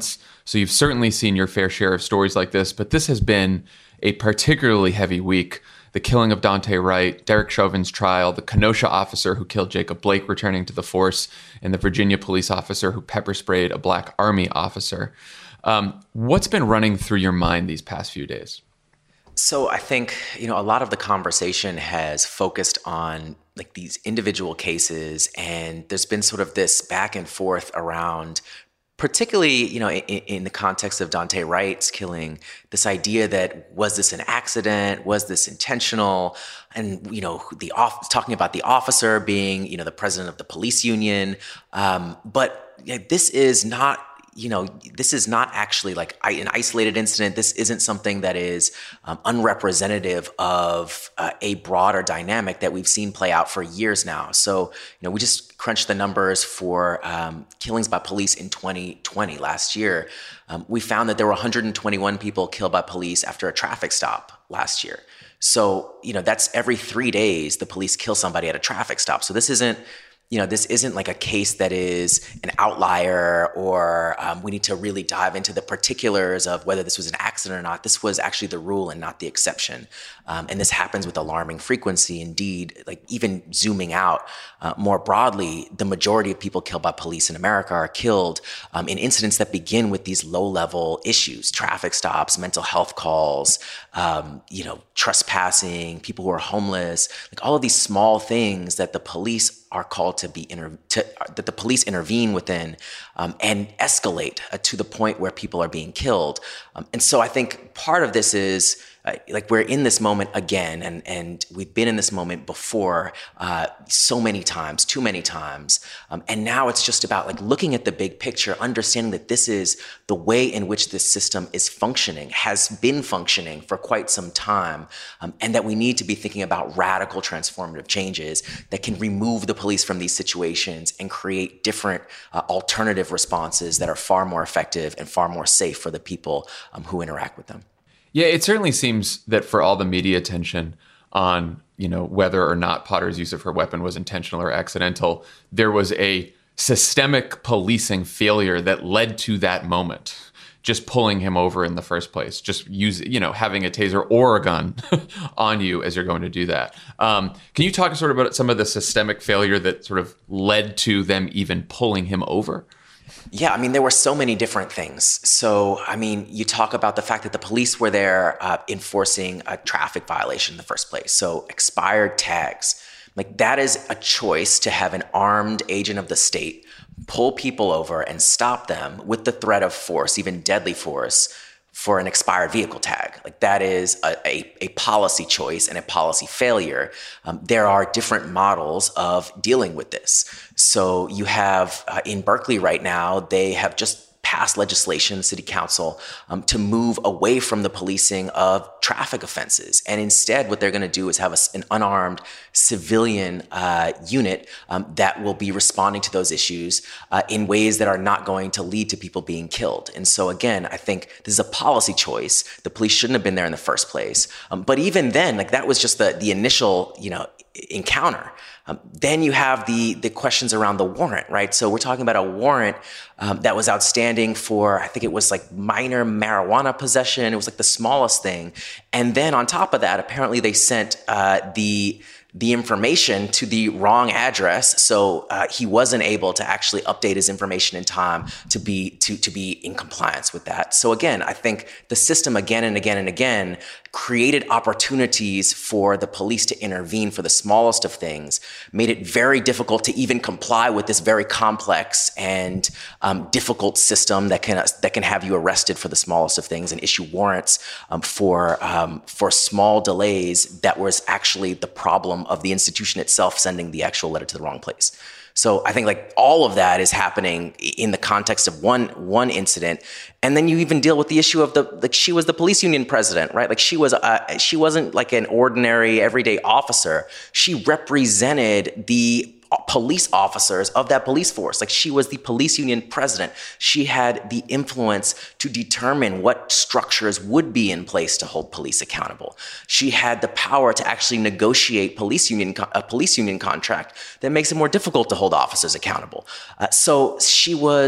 So you've certainly seen your fair share of stories like this, but this has been a particularly heavy week. The killing of Daunte Wright, Derek Chauvin's trial, the Kenosha officer who killed Jacob Blake returning to the force, and the Virginia police officer who pepper sprayed a Black Army officer. Um, what's been running through your mind these past few days? So I think, you know, a lot of the conversation has focused on like these individual cases, and there's been sort of this back and forth around, particularly, you know, in, in the context of Daunte Wright's killing, this idea that was this an accident? Was this intentional? And, you know, the off, talking about the officer being, you know, the president of the police union. Um, but you know, this is not, you know, this is not actually like an isolated incident. This isn't something that is um, unrepresentative of uh, a broader dynamic that we've seen play out for years now. So, you know, we just crunched the numbers for um, killings by police in twenty twenty, last year. Um, we found that there were one hundred twenty-one people killed by police after a traffic stop last year. So, you know, that's every three days the police kill somebody at a traffic stop. So this isn't, you know, this isn't like a case that is an outlier, or um, we need to really dive into the particulars of whether this was an accident or not. This was actually the rule and not the exception. Um, and this happens with alarming frequency. Indeed, like even zooming out uh, more broadly, the majority of people killed by police in America are killed um, in incidents that begin with these low-level issues: traffic stops, mental health calls, um, you know, trespassing, people who are homeless, like all of these small things that the police are called to be inter- to, uh, that the police intervene within um, and escalate uh, to the point where people are being killed. Um, and so I think part of this is uh, like we're in this moment again, and and we've been in this moment before uh, so many times, too many times. Um, and now it's just about like looking at the big picture, understanding that this is the way in which this system is functioning, has been functioning for quite some time, um, and that we need to be thinking about radical transformative changes that can remove the police from these situations and create different uh, alternative responses that are far more effective and far more safe for the people um, who interact with them. Yeah, it certainly seems that for all the media attention on, you know, whether or not Potter's use of her weapon was intentional or accidental, there was a systemic policing failure that led to that moment. Just pulling him over in the first place, just use, you know, having a taser or a gun on you as you're going to do that. Um, can you talk sort of about some of the systemic failure that sort of led to them even pulling him over? Yeah, I mean, there were so many different things. So, I mean, you talk about the fact that the police were there uh, enforcing a traffic violation in the first place. So expired tags, like that is a choice to have an armed agent of the state pull people over and stop them with the threat of force, even deadly force, for an expired vehicle tag. Like that is a, a, a policy choice and a policy failure. Um, there are different models of dealing with this. So you have uh, in Berkeley right now, they have just passed legislation, city council, um, to move away from the policing of traffic offenses. And instead, what they're going to do is have a, an unarmed civilian uh, unit um, that will be responding to those issues uh, in ways that are not going to lead to people being killed. And so again, I think this is a policy choice. The police shouldn't have been there in the first place. Um, but even then, like that was just the, the initial, you know, encounter. Um, then you have the the questions around the warrant, right? So we're talking about a warrant um, that was outstanding for, I think it was like minor marijuana possession. It was like the smallest thing. And then on top of that, apparently they sent uh, the the information to the wrong address. So uh, he wasn't able to actually update his information in time to be to, to be in compliance with that. So again, I think the system again and again and again created opportunities for the police to intervene for the smallest of things, made it very difficult to even comply with this very complex and um, difficult system that can uh, that can have you arrested for the smallest of things and issue warrants um, for um, for small delays that was actually the problem of the institution itself sending the actual letter to the wrong place. So I think like all of that is happening in the context of one one incident, and then you even deal with the issue of the like she was the police union president, right? Like she was uh, she wasn't like an ordinary everyday officer. She represented the police officers of that police force. Like she was the police union president. She had the influence to determine what structures would be in place to hold police accountable. She had the power to actually negotiate police union a police union contract that makes it more difficult to hold officers accountable. Uh, so she was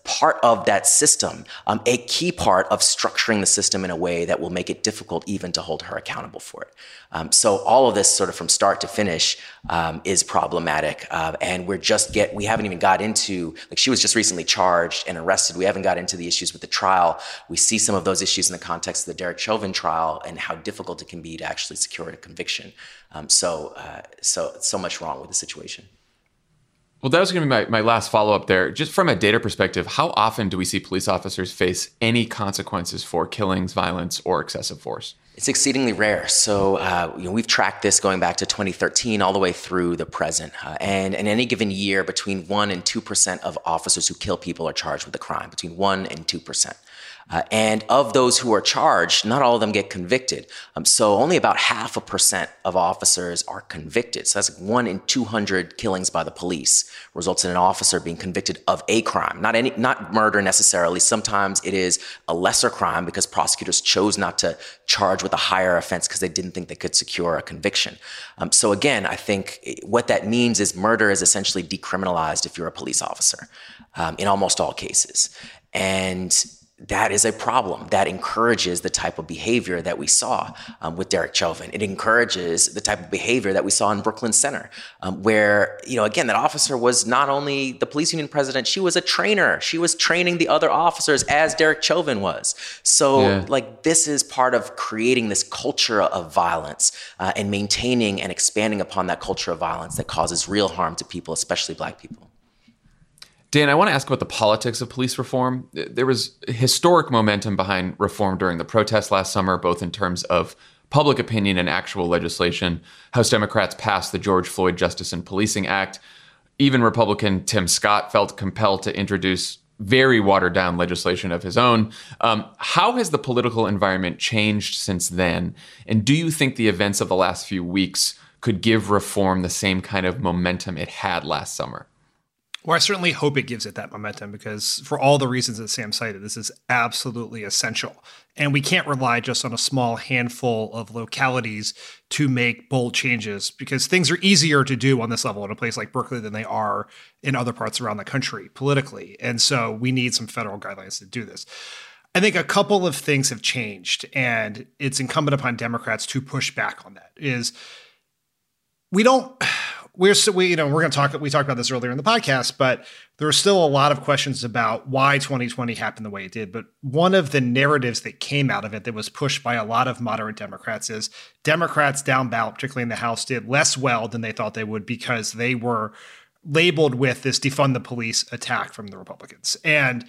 part of that system, um, a key part of structuring the system in a way that will make it difficult even to hold her accountable for it. Um, so all of this sort of from start to finish um, is problematic. Uh, and we're just get, we haven't even got into, like she was just recently charged and arrested. We haven't got into the issues with the trial. We see some of those issues in the context of the Derek Chauvin trial and how difficult it can be to actually secure a conviction. Um, so, uh, so, so much wrong with the situation. Well, that was going to be my, my last follow-up there. Just from a data perspective, how often do we see police officers face any consequences for killings, violence, or excessive force? It's exceedingly rare. So uh, you know, we've tracked this going back to twenty thirteen all the way through the present. Uh, and in any given year, between one and two percent of officers who kill people are charged with a crime, between one and two percent. Uh, and of those who are charged, not all of them get convicted. Um, so only about half a percent of officers are convicted. So that's like one in two hundred killings by the police results in an officer being convicted of a crime, not any, not murder necessarily. Sometimes it is a lesser crime because prosecutors chose not to charge with a higher offense because they didn't think they could secure a conviction. Um, so again, I think what that means is murder is essentially decriminalized if you're a police officer um, in almost all cases. And that is a problem. That encourages the type of behavior that we saw um, with Derek Chauvin. It encourages the type of behavior that we saw in Brooklyn Center, um, where, you know, again, that officer was not only the police union president, she was a trainer. She was training the other officers as Derek Chauvin was. So, yeah. like, this is part of creating this culture of violence uh, and maintaining and expanding upon that culture of violence that causes real harm to people, especially Black people. Dan, I want to ask about the politics of police reform. There was historic momentum behind reform during the protests last summer, both in terms of public opinion and actual legislation. House Democrats passed the George Floyd Justice and Policing Act. Even Republican Tim Scott felt compelled to introduce very watered-down legislation of his own. Um, how has the political environment changed since then? And do you think the events of the last few weeks could give reform the same kind of momentum it had last summer? Well, I certainly hope it gives it that momentum because for all the reasons that Sam cited, this is absolutely essential. And we can't rely just on a small handful of localities to make bold changes because things are easier to do on this level in a place like Berkeley than they are in other parts around the country politically. And so we need some federal guidelines to do this. I think a couple of things have changed, and it's incumbent upon Democrats to push back on that. Is we don't... We're still, we, you know, we're going to talk, we talked about this earlier in the podcast, but there are still a lot of questions about why twenty twenty happened the way it did. But one of the narratives that came out of it that was pushed by a lot of moderate Democrats is Democrats down ballot, particularly in the House, did less well than they thought they would because they were labeled with this defund the police attack from the Republicans. And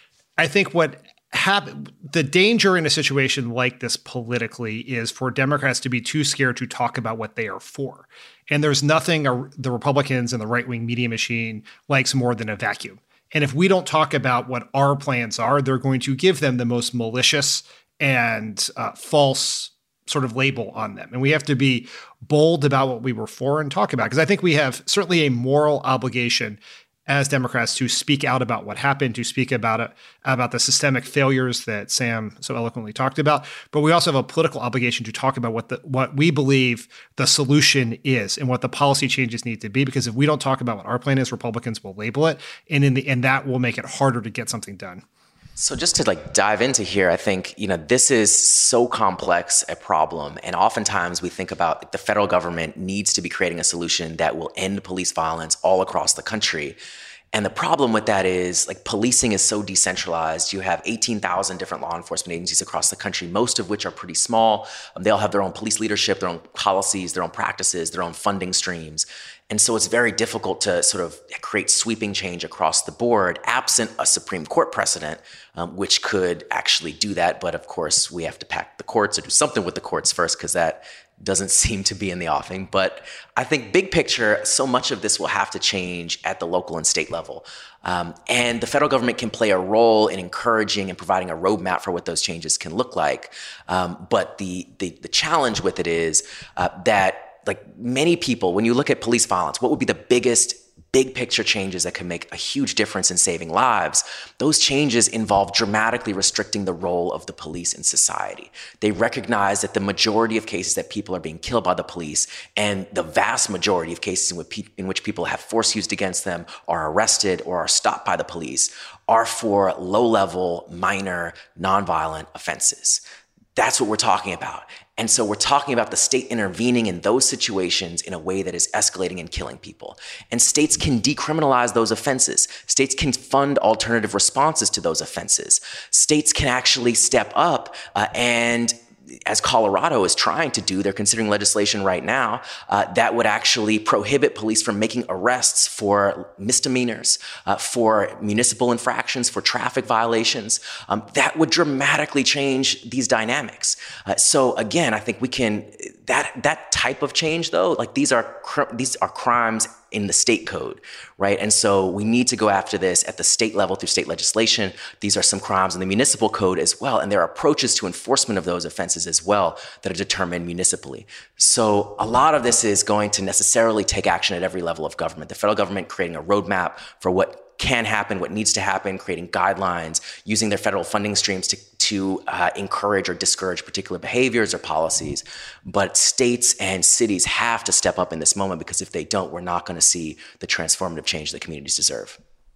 I think what happened, the danger in a situation like this politically is for Democrats to be too scared to talk about what they are for. And there's nothing a, the Republicans and the right-wing media machine likes more than a vacuum. And if we don't talk about what our plans are, they're going to give them the most malicious and uh, false sort of label on them. And we have to be bold about what we were for and talk about, because I think we have certainly a moral obligation as Democrats to speak out about what happened, to speak about it, about the systemic failures that Sam so eloquently talked about. But we also have a political obligation to talk about what the what we believe the solution is and what the policy changes need to be. Because if we don't talk about what our plan is, Republicans will label it, and in the and that will make it harder to get something done. So just to like dive into here, I think, you know, this is so complex a problem. And oftentimes we think about the federal government needs to be creating a solution that will end police violence all across the country. And the problem with that is like policing is so decentralized. You have eighteen thousand different law enforcement agencies across the country, most of which are pretty small. Um, they all have their own police leadership, their own policies, their own practices, their own funding streams. And so it's very difficult to sort of create sweeping change across the board, absent a Supreme Court precedent, um, which could actually do that. But of course, we have to pack the courts or do something with the courts first, because that doesn't seem to be in the offing. But I think big picture, so much of this will have to change at the local and state level. Um, and the federal government can play a role in encouraging and providing a roadmap for what those changes can look like. Um, but the, the the challenge with it is uh, that like many people, when you look at police violence, what would be the biggest big picture changes that can make a huge difference in saving lives, those changes involve dramatically restricting the role of the police in society. They recognize that the majority of cases that people are being killed by the police, and the vast majority of cases in which, pe- in which people have force used against them, are arrested or are stopped by the police, are for low-level, minor, nonviolent offenses. That's what we're talking about. And so we're talking about the state intervening in those situations in a way that is escalating and killing people. And states can decriminalize those offenses. States can fund alternative responses to those offenses. States can actually step up uh, and as Colorado is trying to do, they're considering legislation right now uh, that would actually prohibit police from making arrests for misdemeanors, uh, for municipal infractions, for traffic violations. Um, that would dramatically change these dynamics. Uh, so again, I think we can, that that type of change though, like these are cr- these are crimes in the state code, right? And so we need to go after this at the state level through state legislation. These are some crimes in the municipal code as well, and there are approaches to enforcement of those offenses as well that are determined municipally. So a lot of this is going to necessarily take action at every level of government. The federal government creating a roadmap for what can happen, what needs to happen, creating guidelines, using their federal funding streams to, to uh, encourage or discourage particular behaviors or policies. But states and cities have to step up in this moment, because if they don't, we're not going to see the transformative change that communities deserve.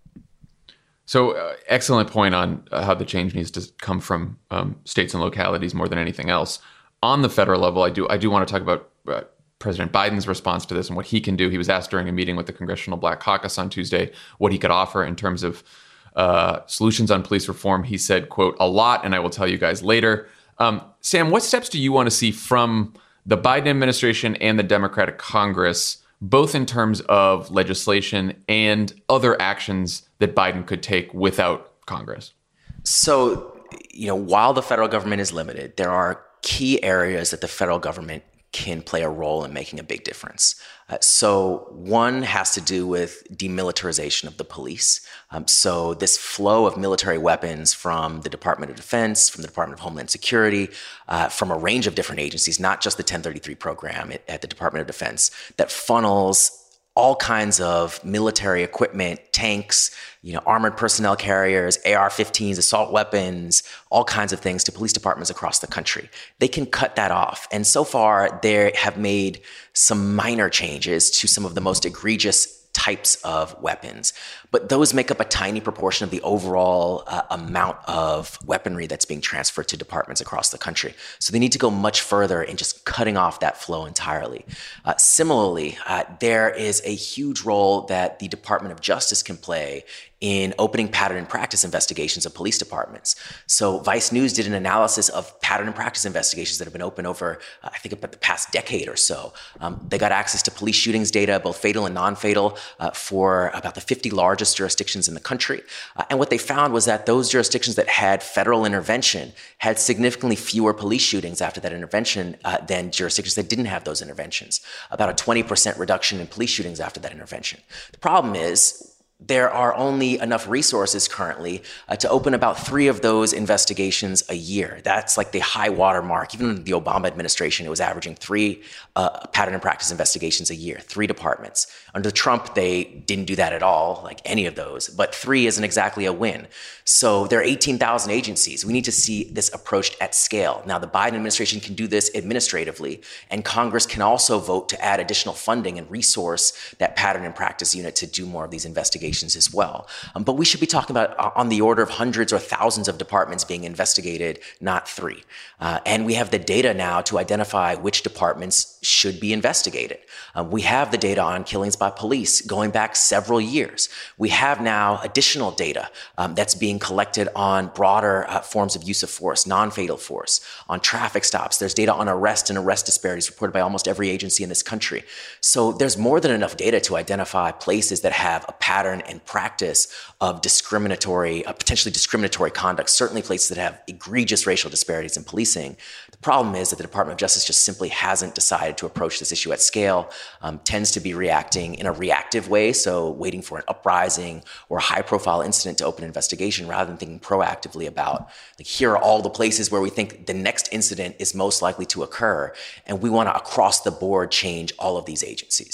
So uh, excellent point on uh, how the change needs to come from um, states and localities more than anything else. On the federal level, I do I do want to talk about uh, President Biden's response to this and what he can do. He was asked during a meeting with the Congressional Black Caucus on Tuesday what he could offer in terms of uh, solutions on police reform. He said, quote, a lot, and I will tell you guys later. Um, Sam, what steps do you want to see from the Biden administration and the Democratic Congress, both in terms of legislation and other actions that Biden could take without Congress? So, you know, while the federal government is limited, there are key areas that the federal government can play a role in making a big difference. Uh, so one has to do with demilitarization of the police. Um, so this flow of military weapons from the Department of Defense, from the Department of Homeland Security, uh, from a range of different agencies, not just the ten thirty-three program at, at the Department of Defense, that funnels all kinds of military equipment, tanks, you know, armored personnel carriers, A R fifteens, assault weapons, all kinds of things to police departments across the country. They can cut that off. And so far, they have made some minor changes to some of the most egregious types of weapons. But those make up a tiny proportion of the overall uh, amount of weaponry that's being transferred to departments across the country. So they need to go much further in just cutting off that flow entirely. Uh, similarly, uh, there is a huge role that the Department of Justice can play in opening pattern and practice investigations of police departments. So Vice News did an analysis of pattern and practice investigations that have been open over, uh, I think, about the past decade or so. Um, they got access to police shootings data, both fatal and non-fatal, uh, for about the fifty largest jurisdictions in the country. Uh, and what they found was that those jurisdictions that had federal intervention had significantly fewer police shootings after that intervention uh, than jurisdictions that didn't have those interventions. About a twenty percent reduction in police shootings after that intervention. The problem is, there are only enough resources currently uh, to open about three of those investigations a year. That's like the high water mark. Even in the Obama administration, it was averaging three uh, pattern and practice investigations a year, three departments. Under Trump, they didn't do that at all, like any of those. But three isn't exactly a win. So there are eighteen thousand agencies. We need to see this approached at scale. Now, the Biden administration can do this administratively, and Congress can also vote to add additional funding and resource that pattern and practice unit to do more of these investigations as well. Um, but we should be talking about uh, on the order of hundreds or thousands of departments being investigated, not three. Uh, and we have the data now to identify which departments should be investigated. Um, we have the data on killings by police going back several years. We have now additional data um, that's being collected on broader uh, forms of use of force, non-fatal force, on traffic stops. There's data on arrest and arrest disparities reported by almost every agency in this country. So there's more than enough data to identify places that have a pattern and practice of discriminatory, uh, potentially discriminatory conduct, certainly places that have egregious racial disparities in policing. The problem is that the Department of Justice just simply hasn't decided to approach this issue at scale, um, tends to be reacting in a reactive way, so waiting for an uprising or a high-profile incident to open an investigation rather than thinking proactively about, like, here are all the places where we think the next incident is most likely to occur, and we want to across the board change all of these agencies.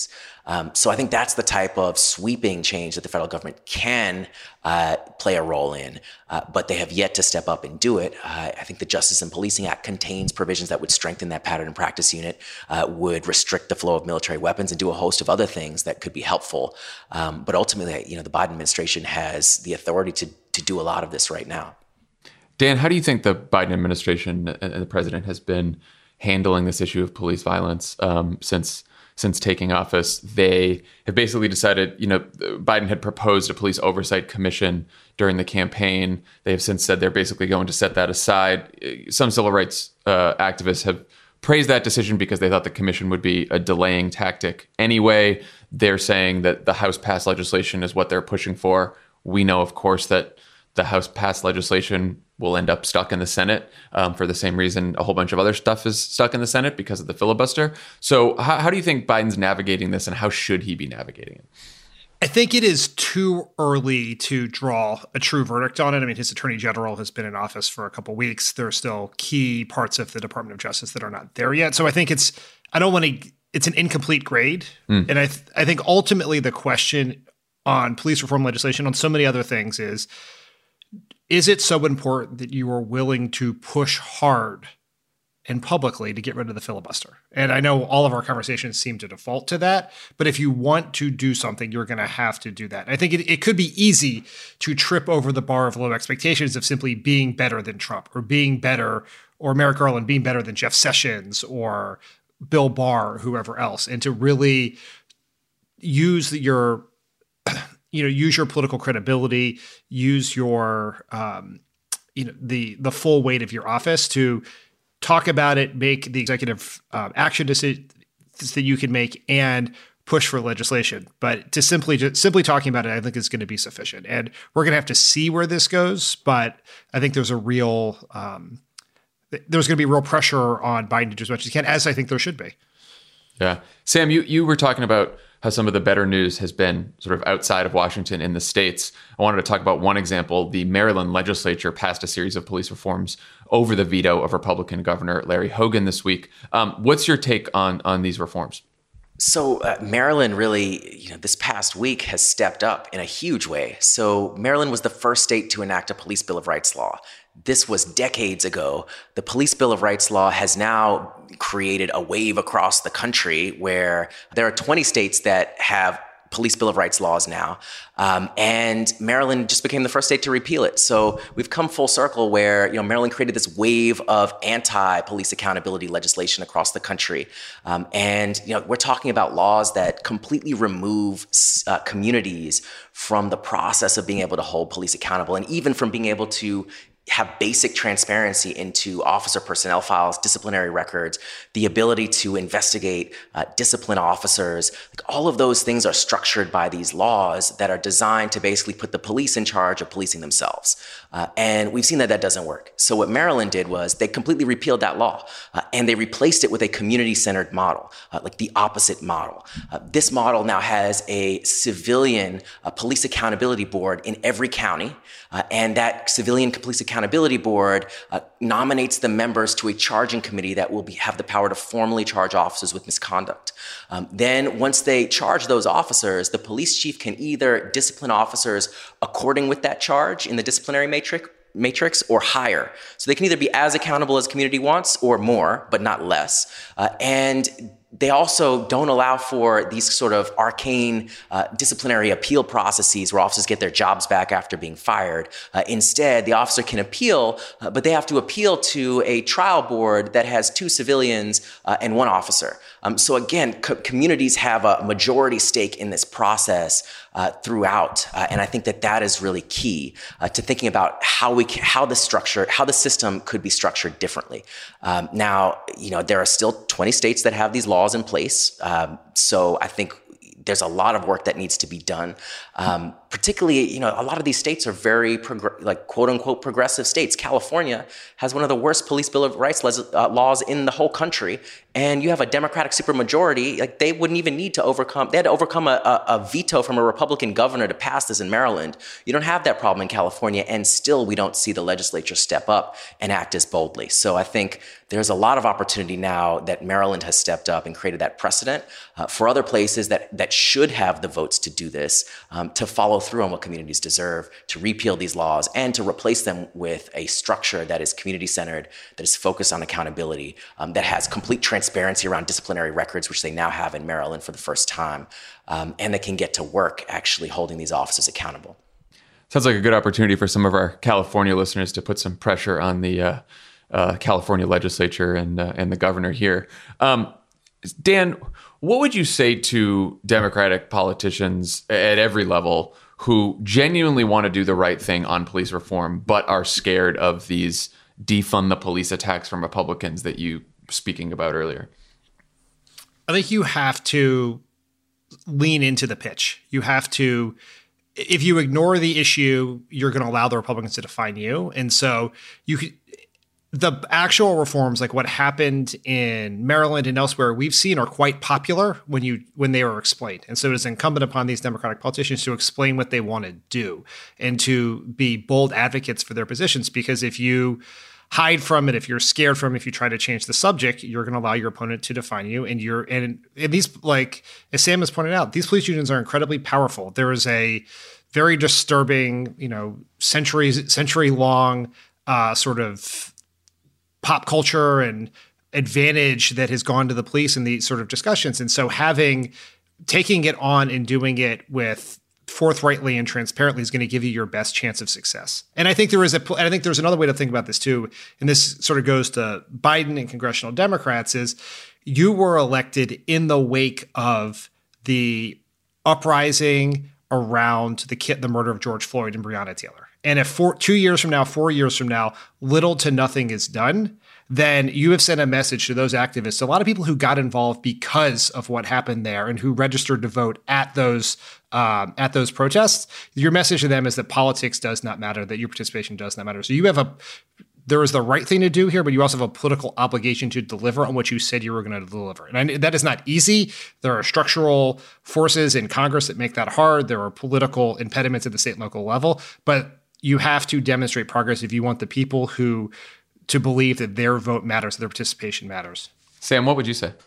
Um, so I think that's the type of sweeping change that the federal government can uh, play a role in, uh, but they have yet to step up and do it. Uh, I think the Justice and Policing Act contains provisions that would strengthen that pattern and practice unit, uh, would restrict the flow of military weapons, and do a host of other things that could be helpful. Um, but ultimately, you know, the Biden administration has the authority to to do a lot of this right now. Dan, how do you think the Biden administration and the president has been handling this issue of police violence um, since since taking office? They have basically decided, you know, Biden had proposed a police oversight commission during the campaign. They have since said they're basically going to set that aside. Some civil rights uh, activists have praised that decision because they thought the commission would be a delaying tactic anyway. They're saying that the House passed legislation is what they're pushing for. We know, of course, that the House passed legislation will end up stuck in the Senate um, for the same reason a whole bunch of other stuff is stuck in the Senate because of the filibuster. So how, how do you think Biden's navigating this, and how should he be navigating it? I think it is too early to draw a true verdict on it. I mean, his attorney general has been in office for a couple of weeks. There are still key parts of the Department of Justice that are not there yet. So I think it's, I don't want to, it's an incomplete grade. Mm. And I, th- I think ultimately the question on police reform legislation, on so many other things, is, is it so important that you are willing to push hard and publicly to get rid of the filibuster? And I know all of our conversations seem to default to that, but if you want to do something, you're going to have to do that. I think it, it could be easy to trip over the bar of low expectations of simply being better than Trump, or being better, or Merrick Garland being better than Jeff Sessions or Bill Barr, or whoever else, and to really use your you know, use your political credibility, use your, um, you know, the the full weight of your office to talk about it, make the executive uh, action decisions that you can make, and push for legislation. But to simply just simply talking about it, I think is going to be sufficient. And we're going to have to see where this goes. But I think there's a real, um, there's going to be real pressure on Biden to do as much as he can, as I think there should be. Yeah, Sam, you you were talking about how some of the better news has been sort of outside of Washington in the states. I wanted to talk about one example. The Maryland legislature passed a series of police reforms over the veto of Republican Governor Larry Hogan this week. Um, what's your take on, on these reforms? So uh, Maryland really, you know, this past week has stepped up in a huge way. So Maryland was the first state to enact a police Bill of Rights law. This was decades ago. The Police Bill of Rights law has now created a wave across the country where there are twenty states that have Police Bill of Rights laws now. Um, and Maryland just became the first state to repeal it. So we've come full circle where, you know, Maryland created this wave of anti-police accountability legislation across the country. Um, and, you know, we're talking about laws that completely remove uh, communities from the process of being able to hold police accountable, and even from being able to have basic transparency into officer personnel files, disciplinary records, the ability to investigate, uh, discipline officers. Like, all of those things are structured by these laws that are designed to basically put the police in charge of policing themselves. Uh, and we've seen that that doesn't work. So what Maryland did was they completely repealed that law, uh, and they replaced it with a community-centered model, uh, like the opposite model. Uh, this model now has a civilian uh, police accountability board in every county, uh, and that civilian police accountability board uh, nominates the members to a charging committee that will be, have the power to formally charge officers with misconduct. Um, then once they charge those officers, the police chief can either discipline officers according with that charge in the disciplinary matrix, matrix or higher. So they can either be as accountable as community wants or more, but not less. Uh, and they also don't allow for these sort of arcane uh, disciplinary appeal processes where officers get their jobs back after being fired. Uh, instead, the officer can appeal, uh, but they have to appeal to a trial board that has two civilians uh, and one officer. Um, so again, co- communities have a majority stake in this process uh, throughout, uh, and I think that that is really key uh, to thinking about how we can, how the structure, how the system could be structured differently. Um, now, you know, there are still twenty states that have these laws in place, um, so I think there's a lot of work that needs to be done. Um, particularly, you know, a lot of these states are very, progr- like, quote unquote, progressive states. California has one of the worst police Bill of Rights les- uh, laws in the whole country. And you have a Democratic supermajority, like they wouldn't even need to overcome, they had to overcome a, a, a veto from a Republican governor to pass this in Maryland. You don't have that problem in California, and still we don't see the legislature step up and act as boldly. So I think there's a lot of opportunity now that Maryland has stepped up and created that precedent uh, for other places that, that should have the votes to do this, um, to follow through on what communities deserve, to repeal these laws, and to replace them with a structure that is community-centered, that is focused on accountability, um, that has complete transparency transparency around disciplinary records, which they now have in Maryland for the first time, um, and that can get to work actually holding these officers accountable. Sounds like a good opportunity for some of our California listeners to put some pressure on the uh, uh, California legislature and uh, and the governor here. Um, Dan, what would you say to Democratic politicians at every level who genuinely want to do the right thing on police reform, but are scared of these defund the police attacks from Republicans that you speaking about earlier? I think you have to lean into the pitch. You have to, if you ignore the issue, you're going to allow the Republicans to define you. And so you could, the actual reforms, like what happened in Maryland and elsewhere, we've seen are quite popular when you when they are explained. And so it is incumbent upon these Democratic politicians to explain what they want to do and to be bold advocates for their positions. Because if you hide from it, if you're scared from it, if you try to change the subject, you're going to allow your opponent to define you. And you're and, and these, like as Sam has pointed out, these police unions are incredibly powerful. There is a very disturbing, you know, centuries century long uh, sort of pop culture and advantage that has gone to the police in these sort of discussions. And so having taking it on and doing it with forthrightly and transparently is going to give you your best chance of success. And I think there is a, and I think there's another way to think about this too. And this sort of goes to Biden and congressional Democrats is you were elected in the wake of the uprising around the kid, the murder of George Floyd and Breonna Taylor. And if four, two years from now, four years from now, little to nothing is done, then you have sent a message to those activists, a lot of people who got involved because of what happened there and who registered to vote at those um, at those protests. Your message to them is that politics does not matter, that your participation does not matter. So you have a there is the right thing to do here, but you also have a political obligation to deliver on what you said you were going to deliver. And I, that is not easy. There are structural forces in Congress that make that hard. There are political impediments at the state and local level, but you have to demonstrate progress if you want the people who to believe that their vote matters, that their participation matters. Sam, what would you say?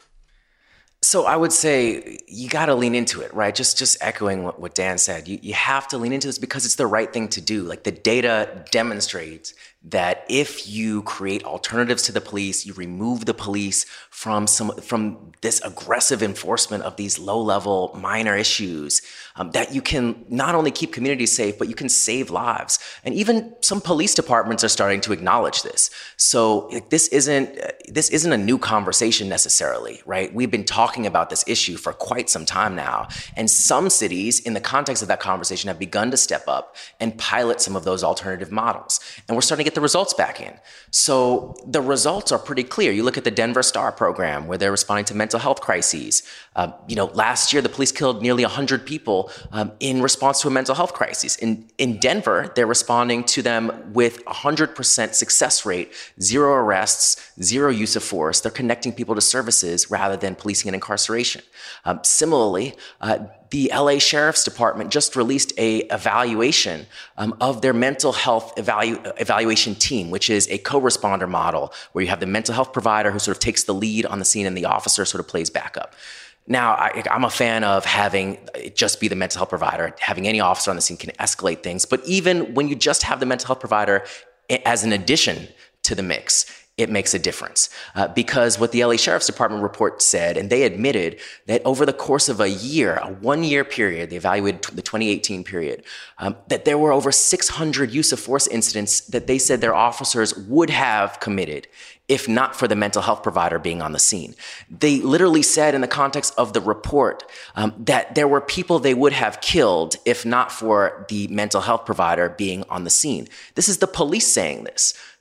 So I would say you got to lean into it, right? Just just echoing what, what Dan said. You, you have to lean into this because it's the right thing to do. Like the data demonstrates that if you create alternatives to the police, you remove the police from some from this aggressive enforcement of these low-level minor issues, um, that you can not only keep communities safe, but you can save lives. And even some police departments are starting to acknowledge this. So like, this isn't uh, this isn't a new conversation necessarily, right? We've been talking about this issue for quite some time now, and some cities, in the context of that conversation, have begun to step up and pilot some of those alternative models. And we're starting to get the results back in. So the results are pretty clear. You look at the Denver STAR program, where they're responding to mental health crises. Uh, you know, last year the police killed nearly one hundred people um, in response to a mental health crisis. In in Denver, they're responding to them with a one hundred percent success rate, zero arrests, zero use of force. They're connecting people to services rather than policing and incarceration. Um, similarly, uh, the L A Sheriff's Department just released a evaluation um, of their mental health evalu- evaluation team, which is a co-responder model where you have the mental health provider who sort of takes the lead on the scene and the officer sort of plays backup. Now, I, I'm a fan of having it just be the mental health provider. Having any officer on the scene can escalate things. But even when you just have the mental health provider as an addition to the mix, it makes a difference. Uh, because what the L A Sheriff's Department report said, and they admitted that over the course of a year, a one-year period, they evaluated the twenty eighteen period, um, that there were over six hundred use of force incidents that they said their officers would have committed if not for the mental health provider being on the scene. They literally said in the context of the report um, that there were people they would have killed if not for the mental health provider being on the scene. This is the police saying this.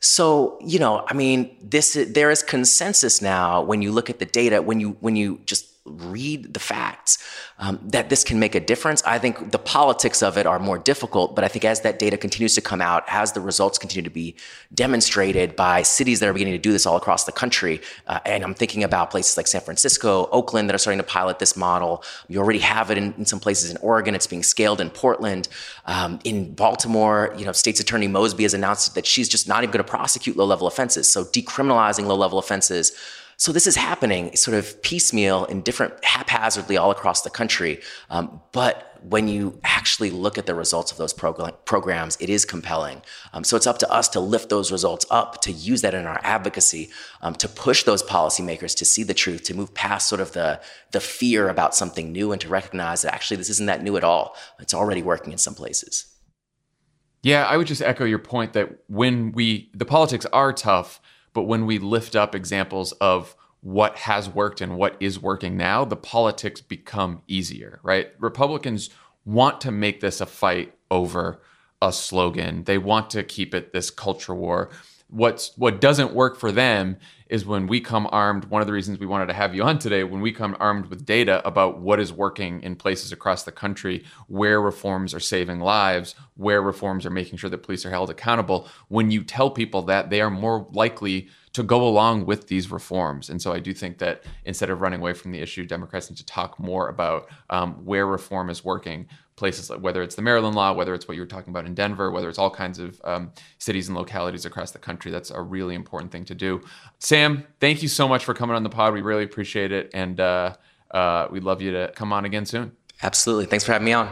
So, you know, I mean, this is, there is consensus now when you look at the data, when you when you just read the facts, um, that this can make a difference. I think the politics of it are more difficult, but I think as that data continues to come out, as the results continue to be demonstrated by cities that are beginning to do this all across the country, uh, and I'm thinking about places like San Francisco, Oakland that are starting to pilot this model. You already have it in, in some places in Oregon. It's being scaled in Portland. Um, in Baltimore, you know, State's Attorney Mosby has announced that she's just not even going to prosecute low-level offenses. So decriminalizing low-level offenses. So this is happening sort of piecemeal and different haphazardly all across the country. Um, but when you actually look at the results of those prog- programs, it is compelling. Um, so it's up to us to lift those results up, to use that in our advocacy, um, to push those policymakers to see the truth, to move past sort of the, the fear about something new and to recognize that actually this isn't that new at all. It's already working in some places. Yeah, I would just echo your point that when we, the politics are tough, but when we lift up examples of what has worked and what is working now, the politics become easier, right? Republicans want to make this a fight over a slogan. They want to keep it this culture war. What's what doesn't work for them is when we come armed. One of the reasons we wanted to have you on today, when we come armed with data about what is working in places across the country, where reforms are saving lives, where reforms are making sure that police are held accountable. When you tell people that, they are more likely to go along with these reforms. And so I do think that instead of running away from the issue, Democrats need to talk more about um, where reform is working. Places like, whether it's the Maryland law, whether it's what you were talking about in Denver, whether it's all kinds of um, cities and localities across the country. That's a really important thing to do. Sam, thank you so much for coming on the pod. We really appreciate it. And uh, uh, we'd love you to come on again soon. Absolutely. Thanks for having me on.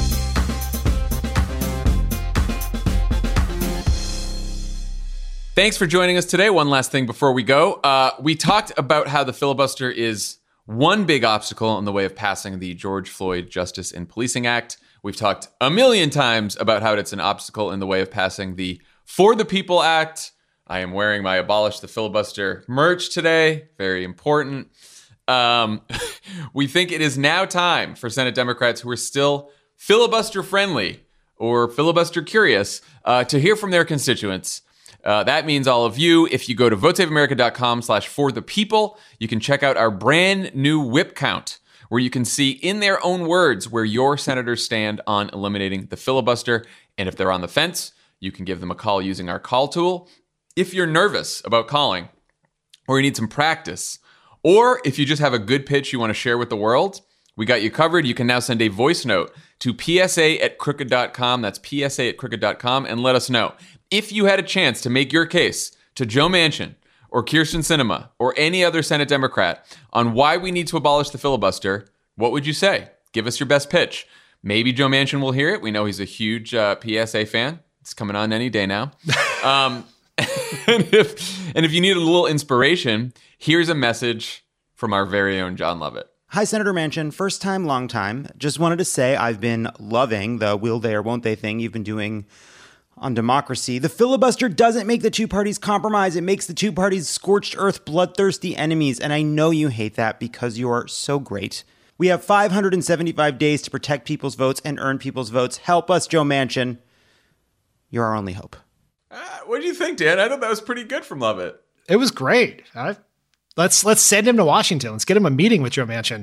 Thanks for joining us today. One last thing before we go. Uh, we talked about how the filibuster is one big obstacle in the way of passing the George Floyd Justice in Policing Act. We've talked a million times about how it's an obstacle in the way of passing the For the People Act. I am wearing my Abolish the Filibuster merch today. Very important. Um, we think it is now time for Senate Democrats who are still filibuster friendly or filibuster curious uh, to hear from their constituents. Uh, that means all of you. If you go to votesaveamerica.com slash for the people, you can check out our brand new whip count, where you can see in their own words where your senators stand on eliminating the filibuster. And if they're on the fence, you can give them a call using our call tool. If you're nervous about calling, or you need some practice, or if you just have a good pitch you want to share with the world, we got you covered. You can now send a voice note to p s a at crooked dot com. That's p s a at crooked dot com, and let us know. If you had a chance to make your case to Joe Manchin or Kyrsten Sinema or any other Senate Democrat on why we need to abolish the filibuster, what would you say? Give us your best pitch. Maybe Joe Manchin will hear it. We know he's a huge uh, P S A fan. It's coming on any day now. um, and, if, and if you need a little inspiration, here's a message from our very own John Lovett. Hi, Senator Manchin. First time, long time. Just wanted to say I've been loving the will they or won't they thing you've been doing on democracy. The filibuster doesn't make the two parties compromise. It makes the two parties scorched earth, bloodthirsty enemies. And I know you hate that because you're so great. We have five hundred seventy-five days to protect people's votes and earn people's votes. Help us, Joe Manchin. You're our only hope. Uh, what do you think, Dan? I thought that was pretty good from Lovett. It was great. I, let's let's send him to Washington. Let's get him a meeting with Joe Manchin.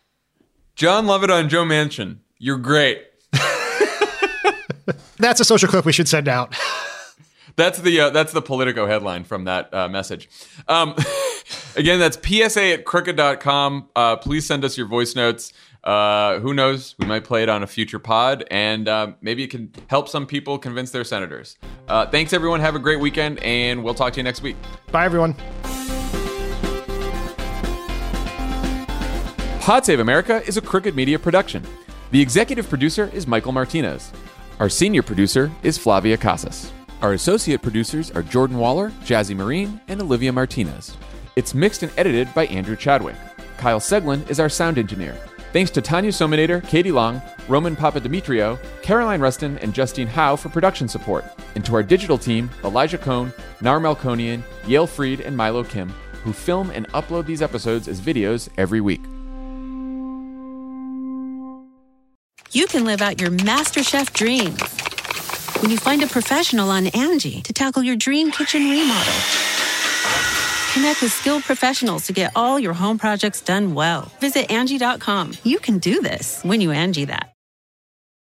John Lovett on Joe Manchin. You're great. That's a social clip we should send out. That's the uh, that's the Politico headline from that uh, message. Um, again, that's P S A at crooked dot com. Uh, please send us your voice notes. Uh, who knows? We might play it on a future pod, and uh, maybe it can help some people convince their senators. Uh, thanks, everyone. Have a great weekend, and we'll talk to you next week. Bye, everyone. Pod Save America is a Crooked Media production. The executive producer is Michael Martinez. Our senior producer is Flavia Casas. Our associate producers are Jordan Waller, Jazzy Marine, and Olivia Martinez. It's mixed and edited by Andrew Chadwick. Kyle Seglin is our sound engineer. Thanks to Tanya Sominator, Katie Long, Roman Papadimitriou, Caroline Rustin, and Justine Howe for production support. And to our digital team, Elijah Cohn, Nar Melkonian, Yale Freed, and Milo Kim, who film and upload these episodes as videos every week. You can live out your MasterChef dreams when you find a professional on Angie to tackle your dream kitchen remodel. Connect with skilled professionals to get all your home projects done well. Visit Angie dot com. You can do this when you Angie that.